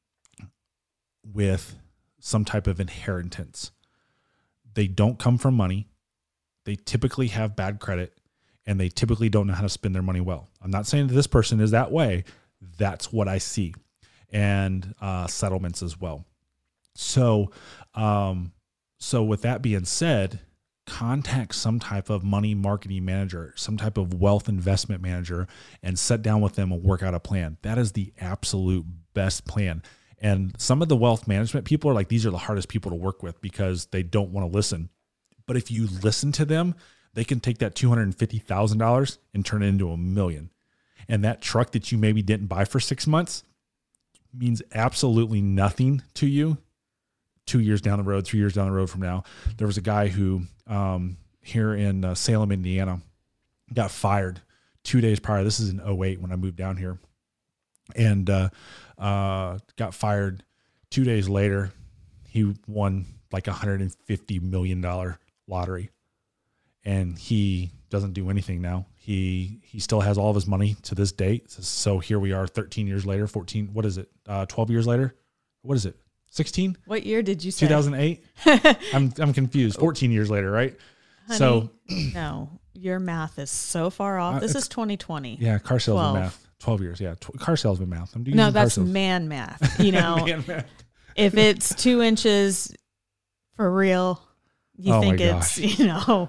with some type of inheritance. They don't come from money. They typically have bad credit, and they typically don't know how to spend their money well. I'm not saying that this person is that way. That's what I see. And uh, settlements as well. So, um, so with that being said, contact some type of money marketing manager, some type of wealth investment manager, and sit down with them and work out a plan. That is the absolute best plan. And some of the wealth management people are like, these are the hardest people to work with because they don't want to listen. But if you listen to them, they can take that two hundred fifty thousand dollars and turn it into a million. And that truck that you maybe didn't buy for six months means absolutely nothing to you two years down the road, three years down the road from now. There was a guy who um, here in uh, Salem, Indiana, got fired two days prior. This is in oh eight when I moved down here. And uh, uh, got fired two days later. He won like a one hundred fifty million dollars lottery. And he doesn't do anything now. He he still has all of his money to this date. So here we are thirteen years later, fourteen, what is it? Uh, twelve years later? What is it? sixteen? What year did you say? two thousand eight? I'm I'm confused. fourteen years later, right? Honey, so no, your math is so far off. Uh, this is twenty twenty. Yeah, car salesman twelve. math. twelve years, yeah. Tw- car salesman math. I'm doing No, car that's sales. man math. You know, Man math. If it's two inches for real, you Oh think my it's, gosh. you know,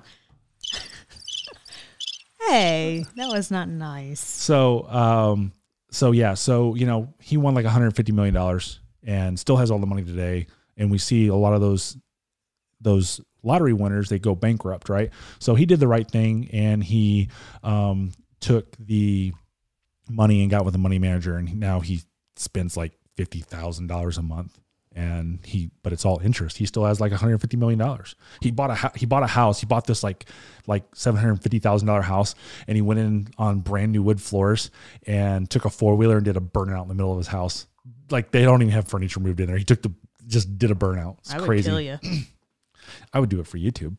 hey, that was not nice. So, um, so yeah, so, you know, he won like one hundred fifty million dollars and still has all the money today. And we see a lot of those, those lottery winners, they go bankrupt, right? So he did the right thing, and he, um, took the money and got with a money manager, and now he spends like fifty thousand dollars a month. And he, but it's all interest. He still has like one hundred fifty million dollars. He bought a, he bought a house. He bought this like, like seven hundred fifty thousand dollars house, and he went in on brand new wood floors and took a four wheeler and did a burnout in the middle of his house. Like, they don't even have furniture moved in there. He took the, just did a burnout. It's I would crazy. kill you. I would do it for YouTube.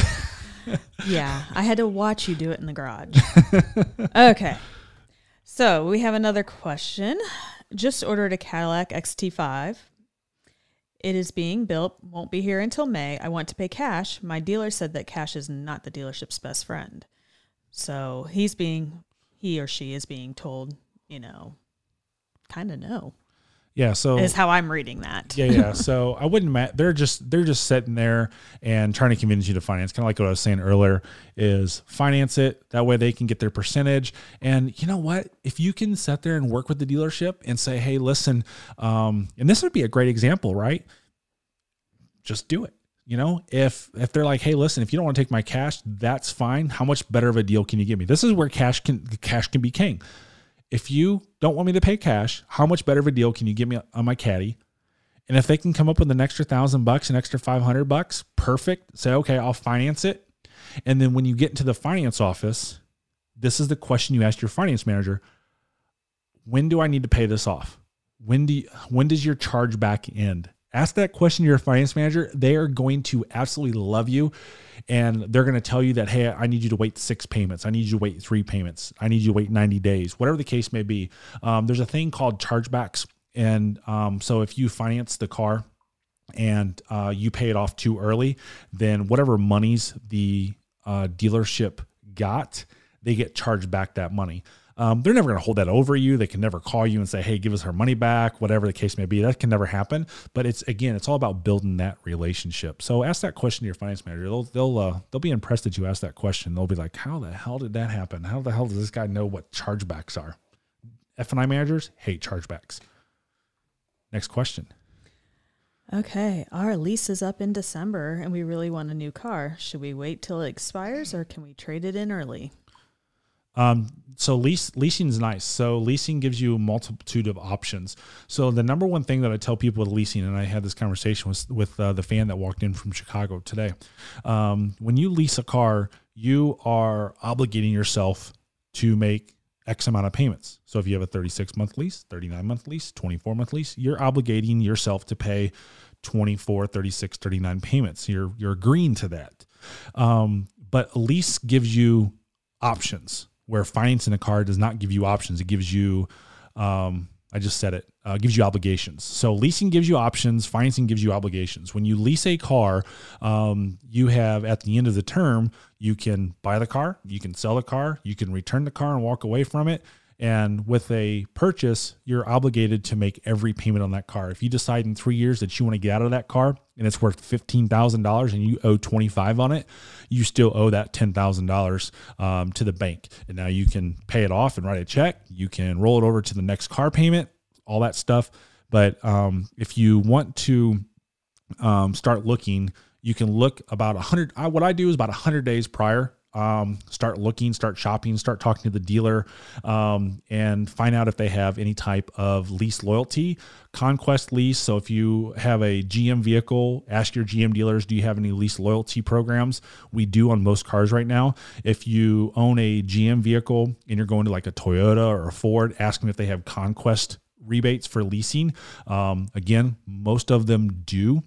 Yeah, I had to watch you do it in the garage. Okay. So we have another question. Just ordered a Cadillac X T five. It is being built, won't be here until May. I want to pay cash. My dealer said that cash is not the dealership's best friend. So he's being, he or she is being told, you know, kind of no. Yeah. So Is how I'm reading that. yeah, yeah. So I wouldn't. Ma- they're just they're just sitting there and trying to convince you to finance. Kind of like what I was saying earlier, is finance it. That way they can get their percentage. And you know what? If you can sit there and work with the dealership and say, "Hey, listen," um, and this would be a great example, right? Just do it. You know, if if they're like, "Hey, listen, if you don't want to take my cash, that's fine. How much better of a deal can you give me?" This is where cash can cash can be king. If you don't want me to pay cash, how much better of a deal can you give me on my caddy? And if they can come up with an extra thousand bucks, an extra five hundred bucks, perfect. Say, okay, I'll finance it. And then when you get into the finance office, this is the question you ask your finance manager. When do I need to pay this off? When do you, when does your chargeback end? Ask that question to your finance manager. They are going to absolutely love you. And they're going to tell you that, hey, I need you to wait six payments. I need you to wait three payments. I need you to wait ninety days, whatever the case may be. Um, there's a thing called chargebacks. And um, so if you finance the car and uh, you pay it off too early, then whatever monies the uh, dealership got, they get charged back that money. Um, they're never going to hold that over you. They can never call you and say, hey, give us our money back, whatever the case may be. That can never happen. But it's, again, it's all about building that relationship. So ask that question to your finance manager. They'll, they'll, uh, they'll be impressed that you asked that question. They'll be like, how the hell did that happen? How the hell does this guy know what chargebacks are? F and I managers hate chargebacks. Next question. Okay, our lease is up in December and we really want a new car. Should we wait till it expires or can we trade it in early? Um, so lease, leasing is nice. So leasing gives you a multitude of options. So the number one thing that I tell people with leasing, and I had this conversation with, with uh, the fan that walked in from Chicago today. Um, when you lease a car, you are obligating yourself to make X amount of payments. So if you have a thirty-six month lease, thirty-nine month lease, twenty-four month lease, you're obligating yourself to pay twenty-four, thirty-six, thirty-nine payments. You're, you're agreeing to that. Um, but a lease gives you options, where financing a car does not give you options. It gives you, um, I just said it, uh, gives you obligations. So leasing gives you options. Financing gives you obligations. When you lease a car, um, you have, at the end of the term, you can buy the car, you can sell the car, you can return the car and walk away from it. And with a purchase, you're obligated to make every payment on that car. If you decide in three years that you want to get out of that car and it's worth fifteen thousand dollars and you owe twenty-five on it, you still owe that ten thousand dollars um, to the bank. And now you can pay it off and write a check. You can roll it over to the next car payment, all that stuff. But um, if you want to um, start looking, you can look about one hundred. I, what I do is about one hundred days prior. Um, start looking, start shopping, start talking to the dealer, um, and find out if they have any type of lease loyalty, conquest lease. So if you have a G M vehicle, ask your G M dealers, do you have any lease loyalty programs? We do on most cars right now. If you own a G M vehicle and you're going to like a Toyota or a Ford, ask them if they have conquest rebates for leasing. Um, again, most of them do.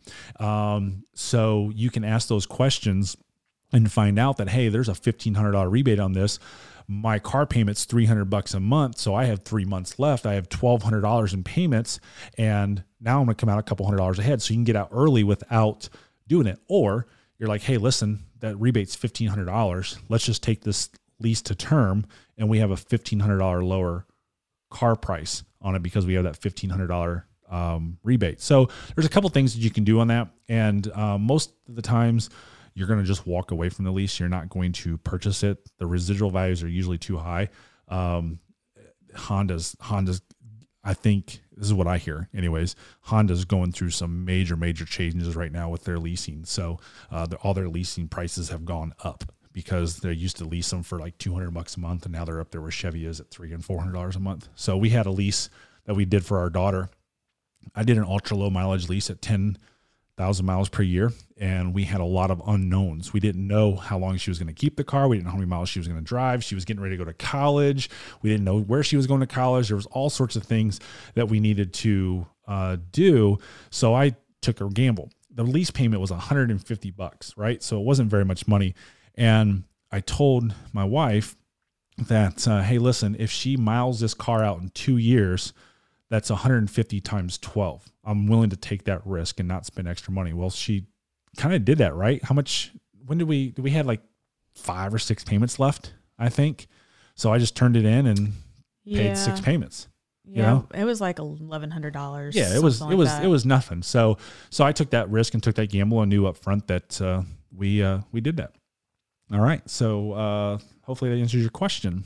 Um, so you can ask those questions and find out that, hey, there's a fifteen hundred dollars rebate on this. My car payment's three hundred bucks a month. So I have three months left. I have twelve hundred dollars in payments. And now I'm going to come out a couple hundred dollars ahead. So you can get out early without doing it. Or you're like, hey, listen, that rebate's fifteen hundred dollars. Let's just take this lease to term. And we have a fifteen hundred dollars lower car price on it because we have that fifteen hundred dollars um, rebate. So there's a couple things that you can do on that. And uh, most of the times you're going to just walk away from the lease. You're not going to purchase it. The residual values are usually too high. Um, Honda's, Honda's, I think this is what I hear anyways, Honda's going through some major, major changes right now with their leasing. So uh, the, all their leasing prices have gone up because they used to lease them for like two hundred bucks a month. And now they're up there where Chevy is at three and four hundred dollars a month. So we had a lease that we did for our daughter. I did an ultra low mileage lease at ten thousand miles per year. And we had a lot of unknowns. We didn't know how long she was going to keep the car. We didn't know how many miles she was going to drive. She was getting ready to go to college. We didn't know where she was going to college. There was all sorts of things that we needed to uh, do. So I took a gamble. The lease payment was one hundred fifty bucks, right? So it wasn't very much money. And I told my wife that, uh, hey, listen, if she miles this car out in two years, that's one hundred fifty times twelve. I'm willing to take that risk and not spend extra money. Well, she kind of did that, right? How much, when did we, we had like five or six payments left, I think. So I just turned it in and Yeah. paid six payments. Yeah, You know? it was like eleven hundred dollars. Yeah, it was, like it was, that. it was nothing. So, so I took that risk and took that gamble and knew up front that uh, we, uh, we did that. All right. So uh, hopefully that answers your question.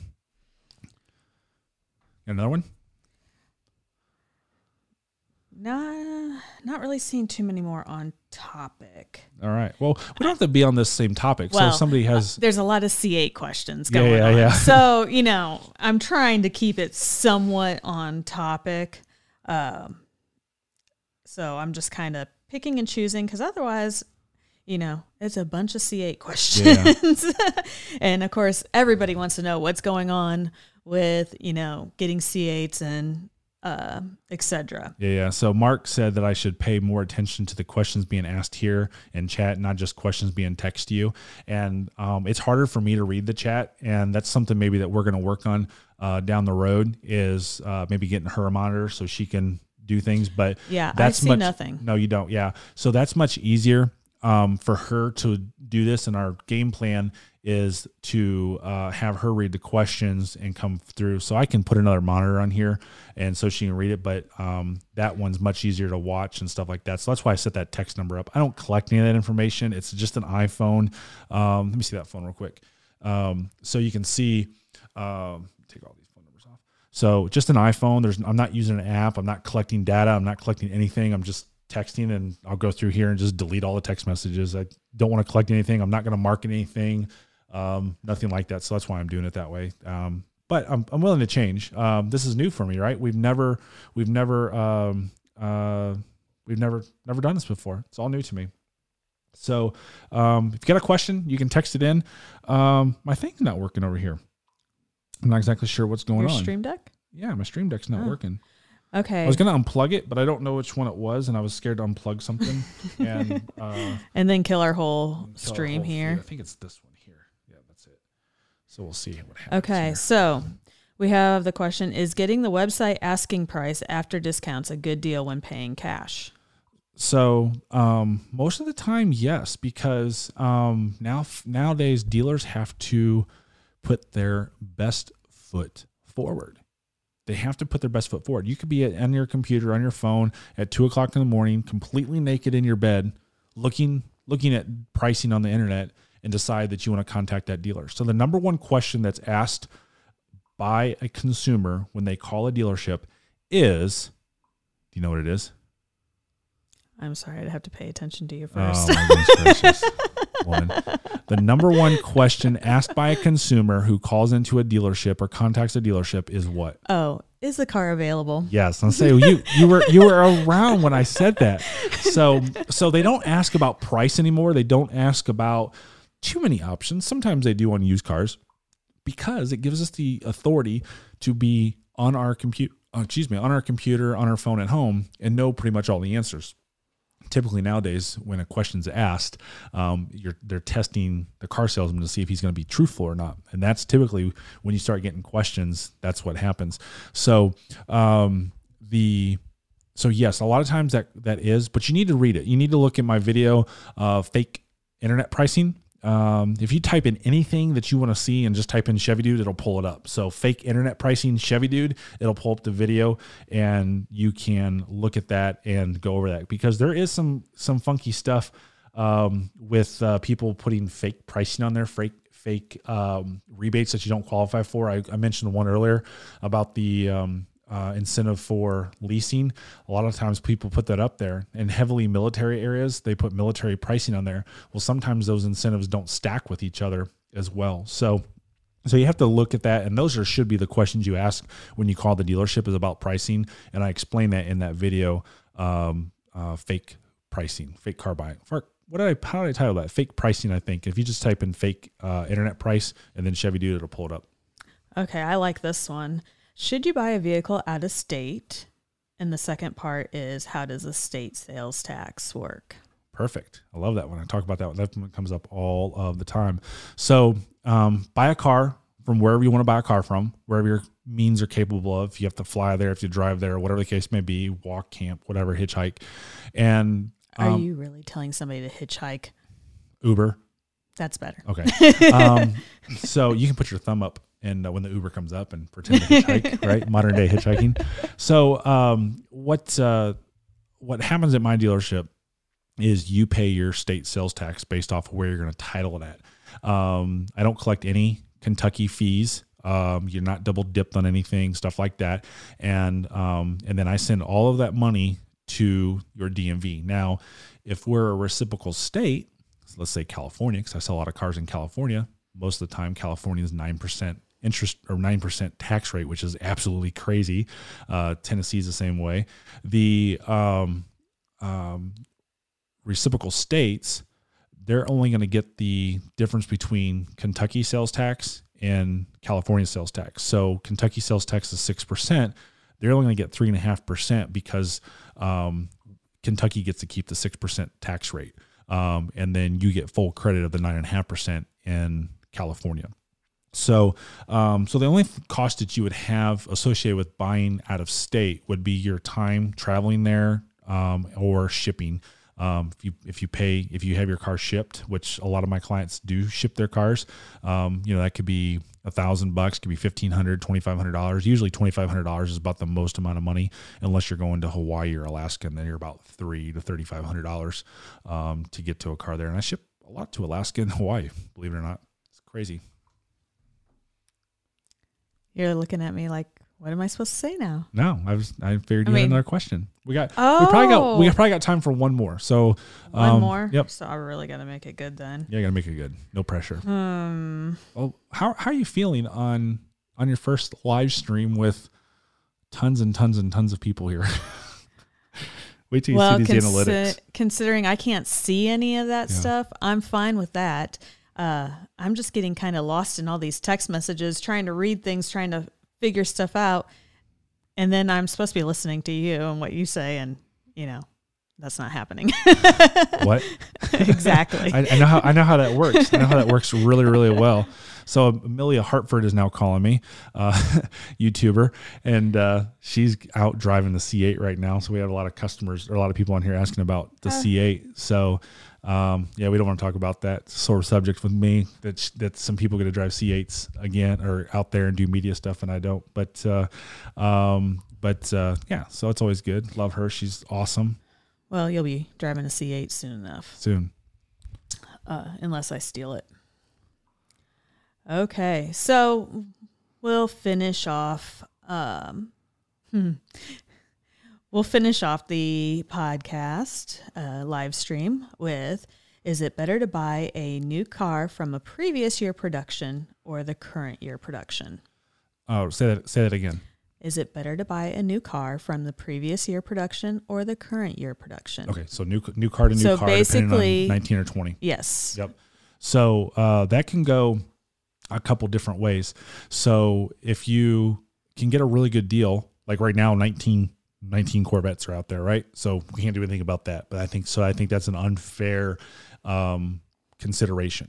Got another one? Nah, not really seeing too many more on topic. All right. Well, we don't have to be on this same topic. Well, so if somebody has, There's a lot of C eight questions Yeah, going yeah, on. yeah. So, you know, I'm trying to keep it somewhat on topic. Um, so I'm just kind of picking and choosing because otherwise, you know, it's a bunch of C eight questions. Yeah. And of course, everybody wants to know what's going on with, you know, getting C eights and uh, et cetera. Yeah, yeah. So Mark said that I should pay more attention to the questions being asked here in chat, not just questions being texted to you. And um, it's harder for me to read the chat, and that's something maybe that we're going to work on uh, down the road is uh, maybe getting her a monitor so she can do things. But yeah, that's I see much, nothing. No, you don't. Yeah, so that's much easier um, for her to do this, and our game plan is to uh, have her read the questions and come through. So I can put another monitor on here and so she can read it, but um, that one's much easier to watch and stuff like that. So that's why I set that text number up. I don't collect any of that information. It's just an iPhone. Um, let me see that phone real quick. Um, so you can see, um, take all these phone numbers off. So just an iPhone. There's, I'm not using an app. I'm not collecting data. I'm not collecting anything. I'm just texting, and I'll go through here and just delete all the text messages. I don't want to collect anything. I'm not going to market anything. Um, nothing like that. So that's why I'm doing it that way. Um, but I'm, I'm willing to change. Um, this is new for me, right? We've never, we've never, um, uh, we've never, never done this before. It's all new to me. So, um, if you got a question, you can text it in. Um, my thing's not working over here. I'm not exactly sure what's going Your on. Stream Deck? Yeah. My Stream Deck's not Oh. working. Okay. I was going to unplug it, but I don't know which one it was. And I was scared to unplug something and, uh, and then kill our whole kill our stream whole here. feed. I think it's this one here. Yeah, that's it. So we'll see what happens. Okay, here. so we have the question, is getting the website asking price after discounts a good deal when paying cash? So um, most of the time, yes, because um, now nowadays dealers have to put their best foot forward. They have to put their best foot forward. You could be on your computer, on your phone at two o'clock in the morning, completely naked in your bed, looking looking at pricing on the internet, and decide that you want to contact that dealer. So the number one question that's asked by a consumer when they call a dealership is, do you know what it is? I'm sorry, I'd have to pay attention to you first. Oh, my goodness gracious. One. The number one question asked by a consumer who calls into a dealership or contacts a dealership is what? Oh, is the car available? Yes. Let's say you you were you were around when I said that. So so they don't ask about price anymore. They don't ask about too many options. Sometimes they do on used cars because it gives us the authority to be on our computer, uh, excuse me, on our computer, on our phone at home, and know pretty much all the answers. Typically nowadays, when a question's asked, um, you're they're testing the car salesman to see if he's going to be truthful or not, and that's typically when you start getting questions. That's what happens. So um, the so yes, a lot of times that that is, but you need to read it. You need to look at my video, uh, fake internet pricing. um, if you type in anything that you want to see and just type in Chevy Dude, it'll pull it up. So fake internet pricing Chevy Dude, it'll pull up the video and you can look at that and go over that, because there is some, some funky stuff um, with uh, people putting fake pricing on there, fake, fake um, rebates that you don't qualify for. I, I mentioned one earlier about the, um, Uh, incentive for leasing. A lot of times people put that up there. In heavily military areas, they put military pricing on there. Well, sometimes those incentives don't stack with each other as well. So so you have to look at that, and those are, should be the questions you ask when you call the dealership, is about pricing. And I explained that in that video, um, uh, fake pricing, fake car buying. What did I, how did I title that? Fake pricing, I think. If you just type in fake uh, internet price and then Chevy Dude, it'll pull it up. Okay, I like this one. Should you buy a vehicle out of state? And the second part is, how does a state sales tax work? Perfect. I love that one. I talk about that one. That one comes up all of the time. So um, buy a car from wherever you want to buy a car from, wherever your means are capable of. If you have to fly there, if you drive there, whatever the case may be, walk, camp, whatever, hitchhike. And um, are you really telling somebody to hitchhike? Uber. That's better. Okay. Um, so you can put your thumb up and uh, when the Uber comes up and pretend to hitchhike, right? Modern day hitchhiking. So um, what uh, what happens at my dealership is you pay your state sales tax based off of where you're going to title it at. Um, I don't collect any Kentucky fees. Um, you're not double dipped on anything, stuff like that. And um, and then I send all of that money to your D M V. Now, if we're a reciprocal state, so let's say California, because I sell a lot of cars in California, most of the time California is nine percent interest or nine percent tax rate, which is absolutely crazy. Uh, Tennessee is the same way. The um, um, reciprocal states, they're only going to get the difference between Kentucky sales tax and California sales tax. So Kentucky sales tax is six percent. They're only going to get three and a half percent because um, Kentucky gets to keep the six percent tax rate. Um, and then you get full credit of the nine and a half percent in California. So, um, so the only cost that you would have associated with buying out of state would be your time traveling there, um, or shipping. Um, if you, if you pay, if you have your car shipped, which a lot of my clients do ship their cars, um, you know, that could be a thousand bucks, could be fifteen hundred, twenty-five hundred dollars. Usually twenty-five hundred dollars is about the most amount of money, unless you're going to Hawaii or Alaska, and then you're about three to thirty-five hundred dollars, um, to get to a car there. And I ship a lot to Alaska and Hawaii, believe it or not. It's crazy. You're looking at me like, what am I supposed to say now? No, I was, I figured I you mean, had another question. We got, oh, we probably got, we probably got time for one more. So one um, more. Yep. So I really got to make it good then. Yeah, you gotta make it good. No pressure. Um. Well, how how are you feeling on on your first live stream with tons and tons and tons of people here? Wait till you well, see these consi- analytics. Considering I can't see any of that Yeah. stuff, I'm fine with that. Uh, I'm just getting kind of lost in all these text messages, trying to read things, trying to figure stuff out. And then I'm supposed to be listening to you and what you say. And, you know, that's not happening. What? Exactly. I, I know how I know how that works. I know how that works really, really well. So Amelia Hartford is now calling me, uh, YouTuber, and uh, she's out driving the C eight right now. So we have a lot of customers or a lot of people on here asking about the uh. C eight. So um, yeah, we don't want to talk about that sore subject with me. That that some people get to drive C eights again or out there and do media stuff, and I don't. But uh, um, but uh, yeah, so it's always good. Love her. She's awesome. Well, you'll be driving a C eight soon enough. Soon. Uh, unless I steal it. Okay, so we'll finish off. Um, hmm. We'll finish off the podcast uh, live stream with, is it better to buy a new car from a previous year production or the current year production? Oh, say that, say that again. Is it better to buy a new car from the previous year production or the current year production? Okay, so new new car to new so car, basically, depending on nineteen or twenty. Yes. Yep. So uh, that can go a couple different ways. So if you can get a really good deal, like right now, nineteen, nineteen Corvettes are out there, right? So we can't do anything about that. But I think so. I think that's an unfair um, consideration.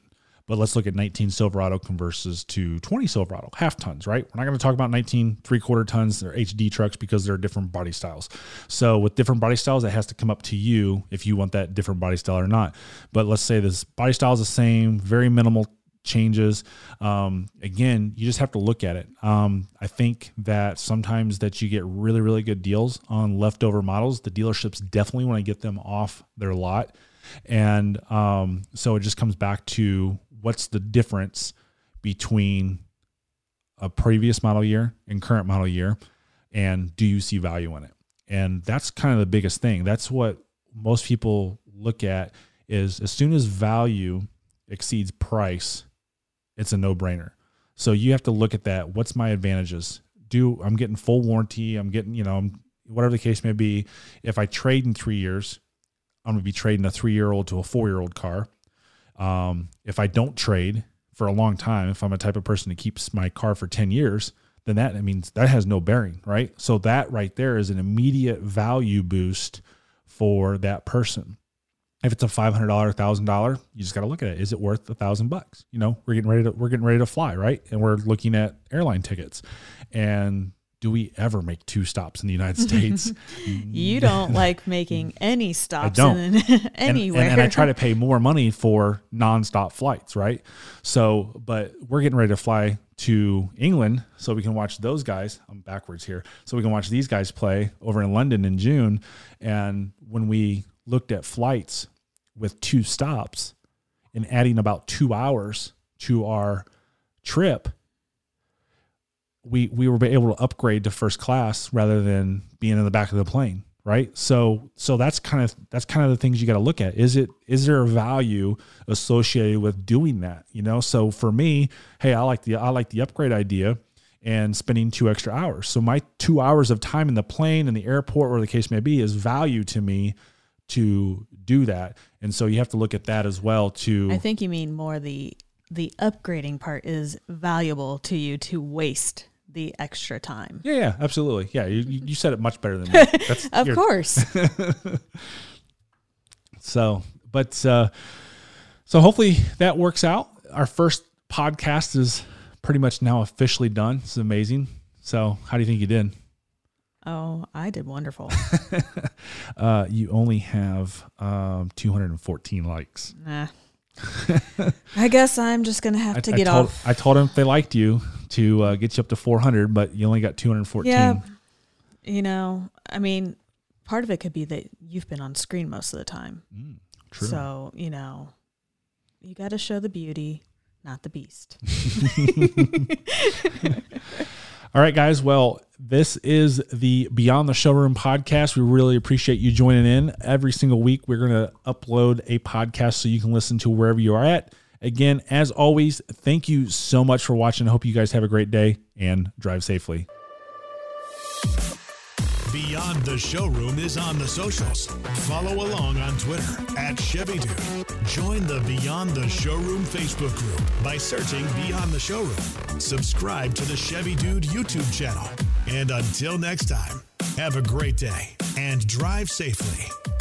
But let's look at nineteen Silverado converses to twenty Silverado, half tons, right? We're not going to talk about nineteen three-quarter tons or H D trucks because they're different body styles. So with different body styles, it has to come up to you if you want that different body style or not. But let's say this body style is the same, very minimal changes. Um, again, you just have to look at it. Um, I think that sometimes that you get really, really good deals on leftover models. The dealerships definitely want to get them off their lot. And um, so it just comes back to what's the difference between a previous model year and current model year, and do you see value in it? And that's kind of the biggest thing. That's what most people look at, is as soon as value exceeds price, it's a no-brainer. So you have to look at that. What's my advantages? Do I'm getting full warranty? I'm getting, you know, I'm, whatever the case may be. If I trade in three years, I'm going to be trading a three-year-old to a four-year-old car. Um, if I don't trade for a long time, if I'm a type of person that keeps my car for ten years, then that, I mean, that has no bearing, right? So that right there is an immediate value boost for that person. If it's a five hundred dollars, one thousand dollars, you just got to look at it. Is it worth a thousand bucks? You know, we're getting ready to, we're getting ready to fly, right? And we're looking at airline tickets. And do we ever make two stops in the United States? You don't like making any stops I don't. In, anywhere. And, and, and I try to pay more money for nonstop flights, right? So, but we're getting ready to fly to England so we can watch those guys. I'm backwards here. So we can watch these guys play over in London in June. And when we looked at flights with two stops and adding about two hours to our trip, we we were able to upgrade to first class rather than being in the back of the plane, right? So so that's kind of that's kind of the things you got to look at. Is it is there a value associated with doing that? You know, so for me, hey, I like the I like the upgrade idea and spending two extra hours. So my two hours of time in the plane, in the airport, or the case may be, is value to me to do that. And so you have to look at that as well too. I think you mean more the the upgrading part is valuable to you to waste the extra time. Yeah, yeah, absolutely. Yeah, you, you said it much better than me. That's, of course. so, but uh, so hopefully that works out. Our first podcast is pretty much now officially done. It's amazing. So how do you think you did? Oh, I did wonderful. uh, you only have um, two hundred fourteen likes. Nah. I guess I'm just going to have I, to I get told, off. I told them if they liked you to uh, get you up to four hundred, but you only got two hundred fourteen. Yeah. You know, I mean, part of it could be that you've been on screen most of the time. Mm, true. So, you know, you got to show the beauty, not the beast. All right, guys. Well, this is the Beyond the Showroom podcast. We really appreciate you joining in. Every single week, we're going to upload a podcast so you can listen to wherever you are at. Again, as always, thank you so much for watching. I hope you guys have a great day and drive safely. Beyond the Showroom is on the socials. Follow along on Twitter at Chevy Dude. Join the Beyond the Showroom Facebook group by searching Beyond the Showroom. Subscribe to the Chevy Dude YouTube channel. And until next time, have a great day and drive safely.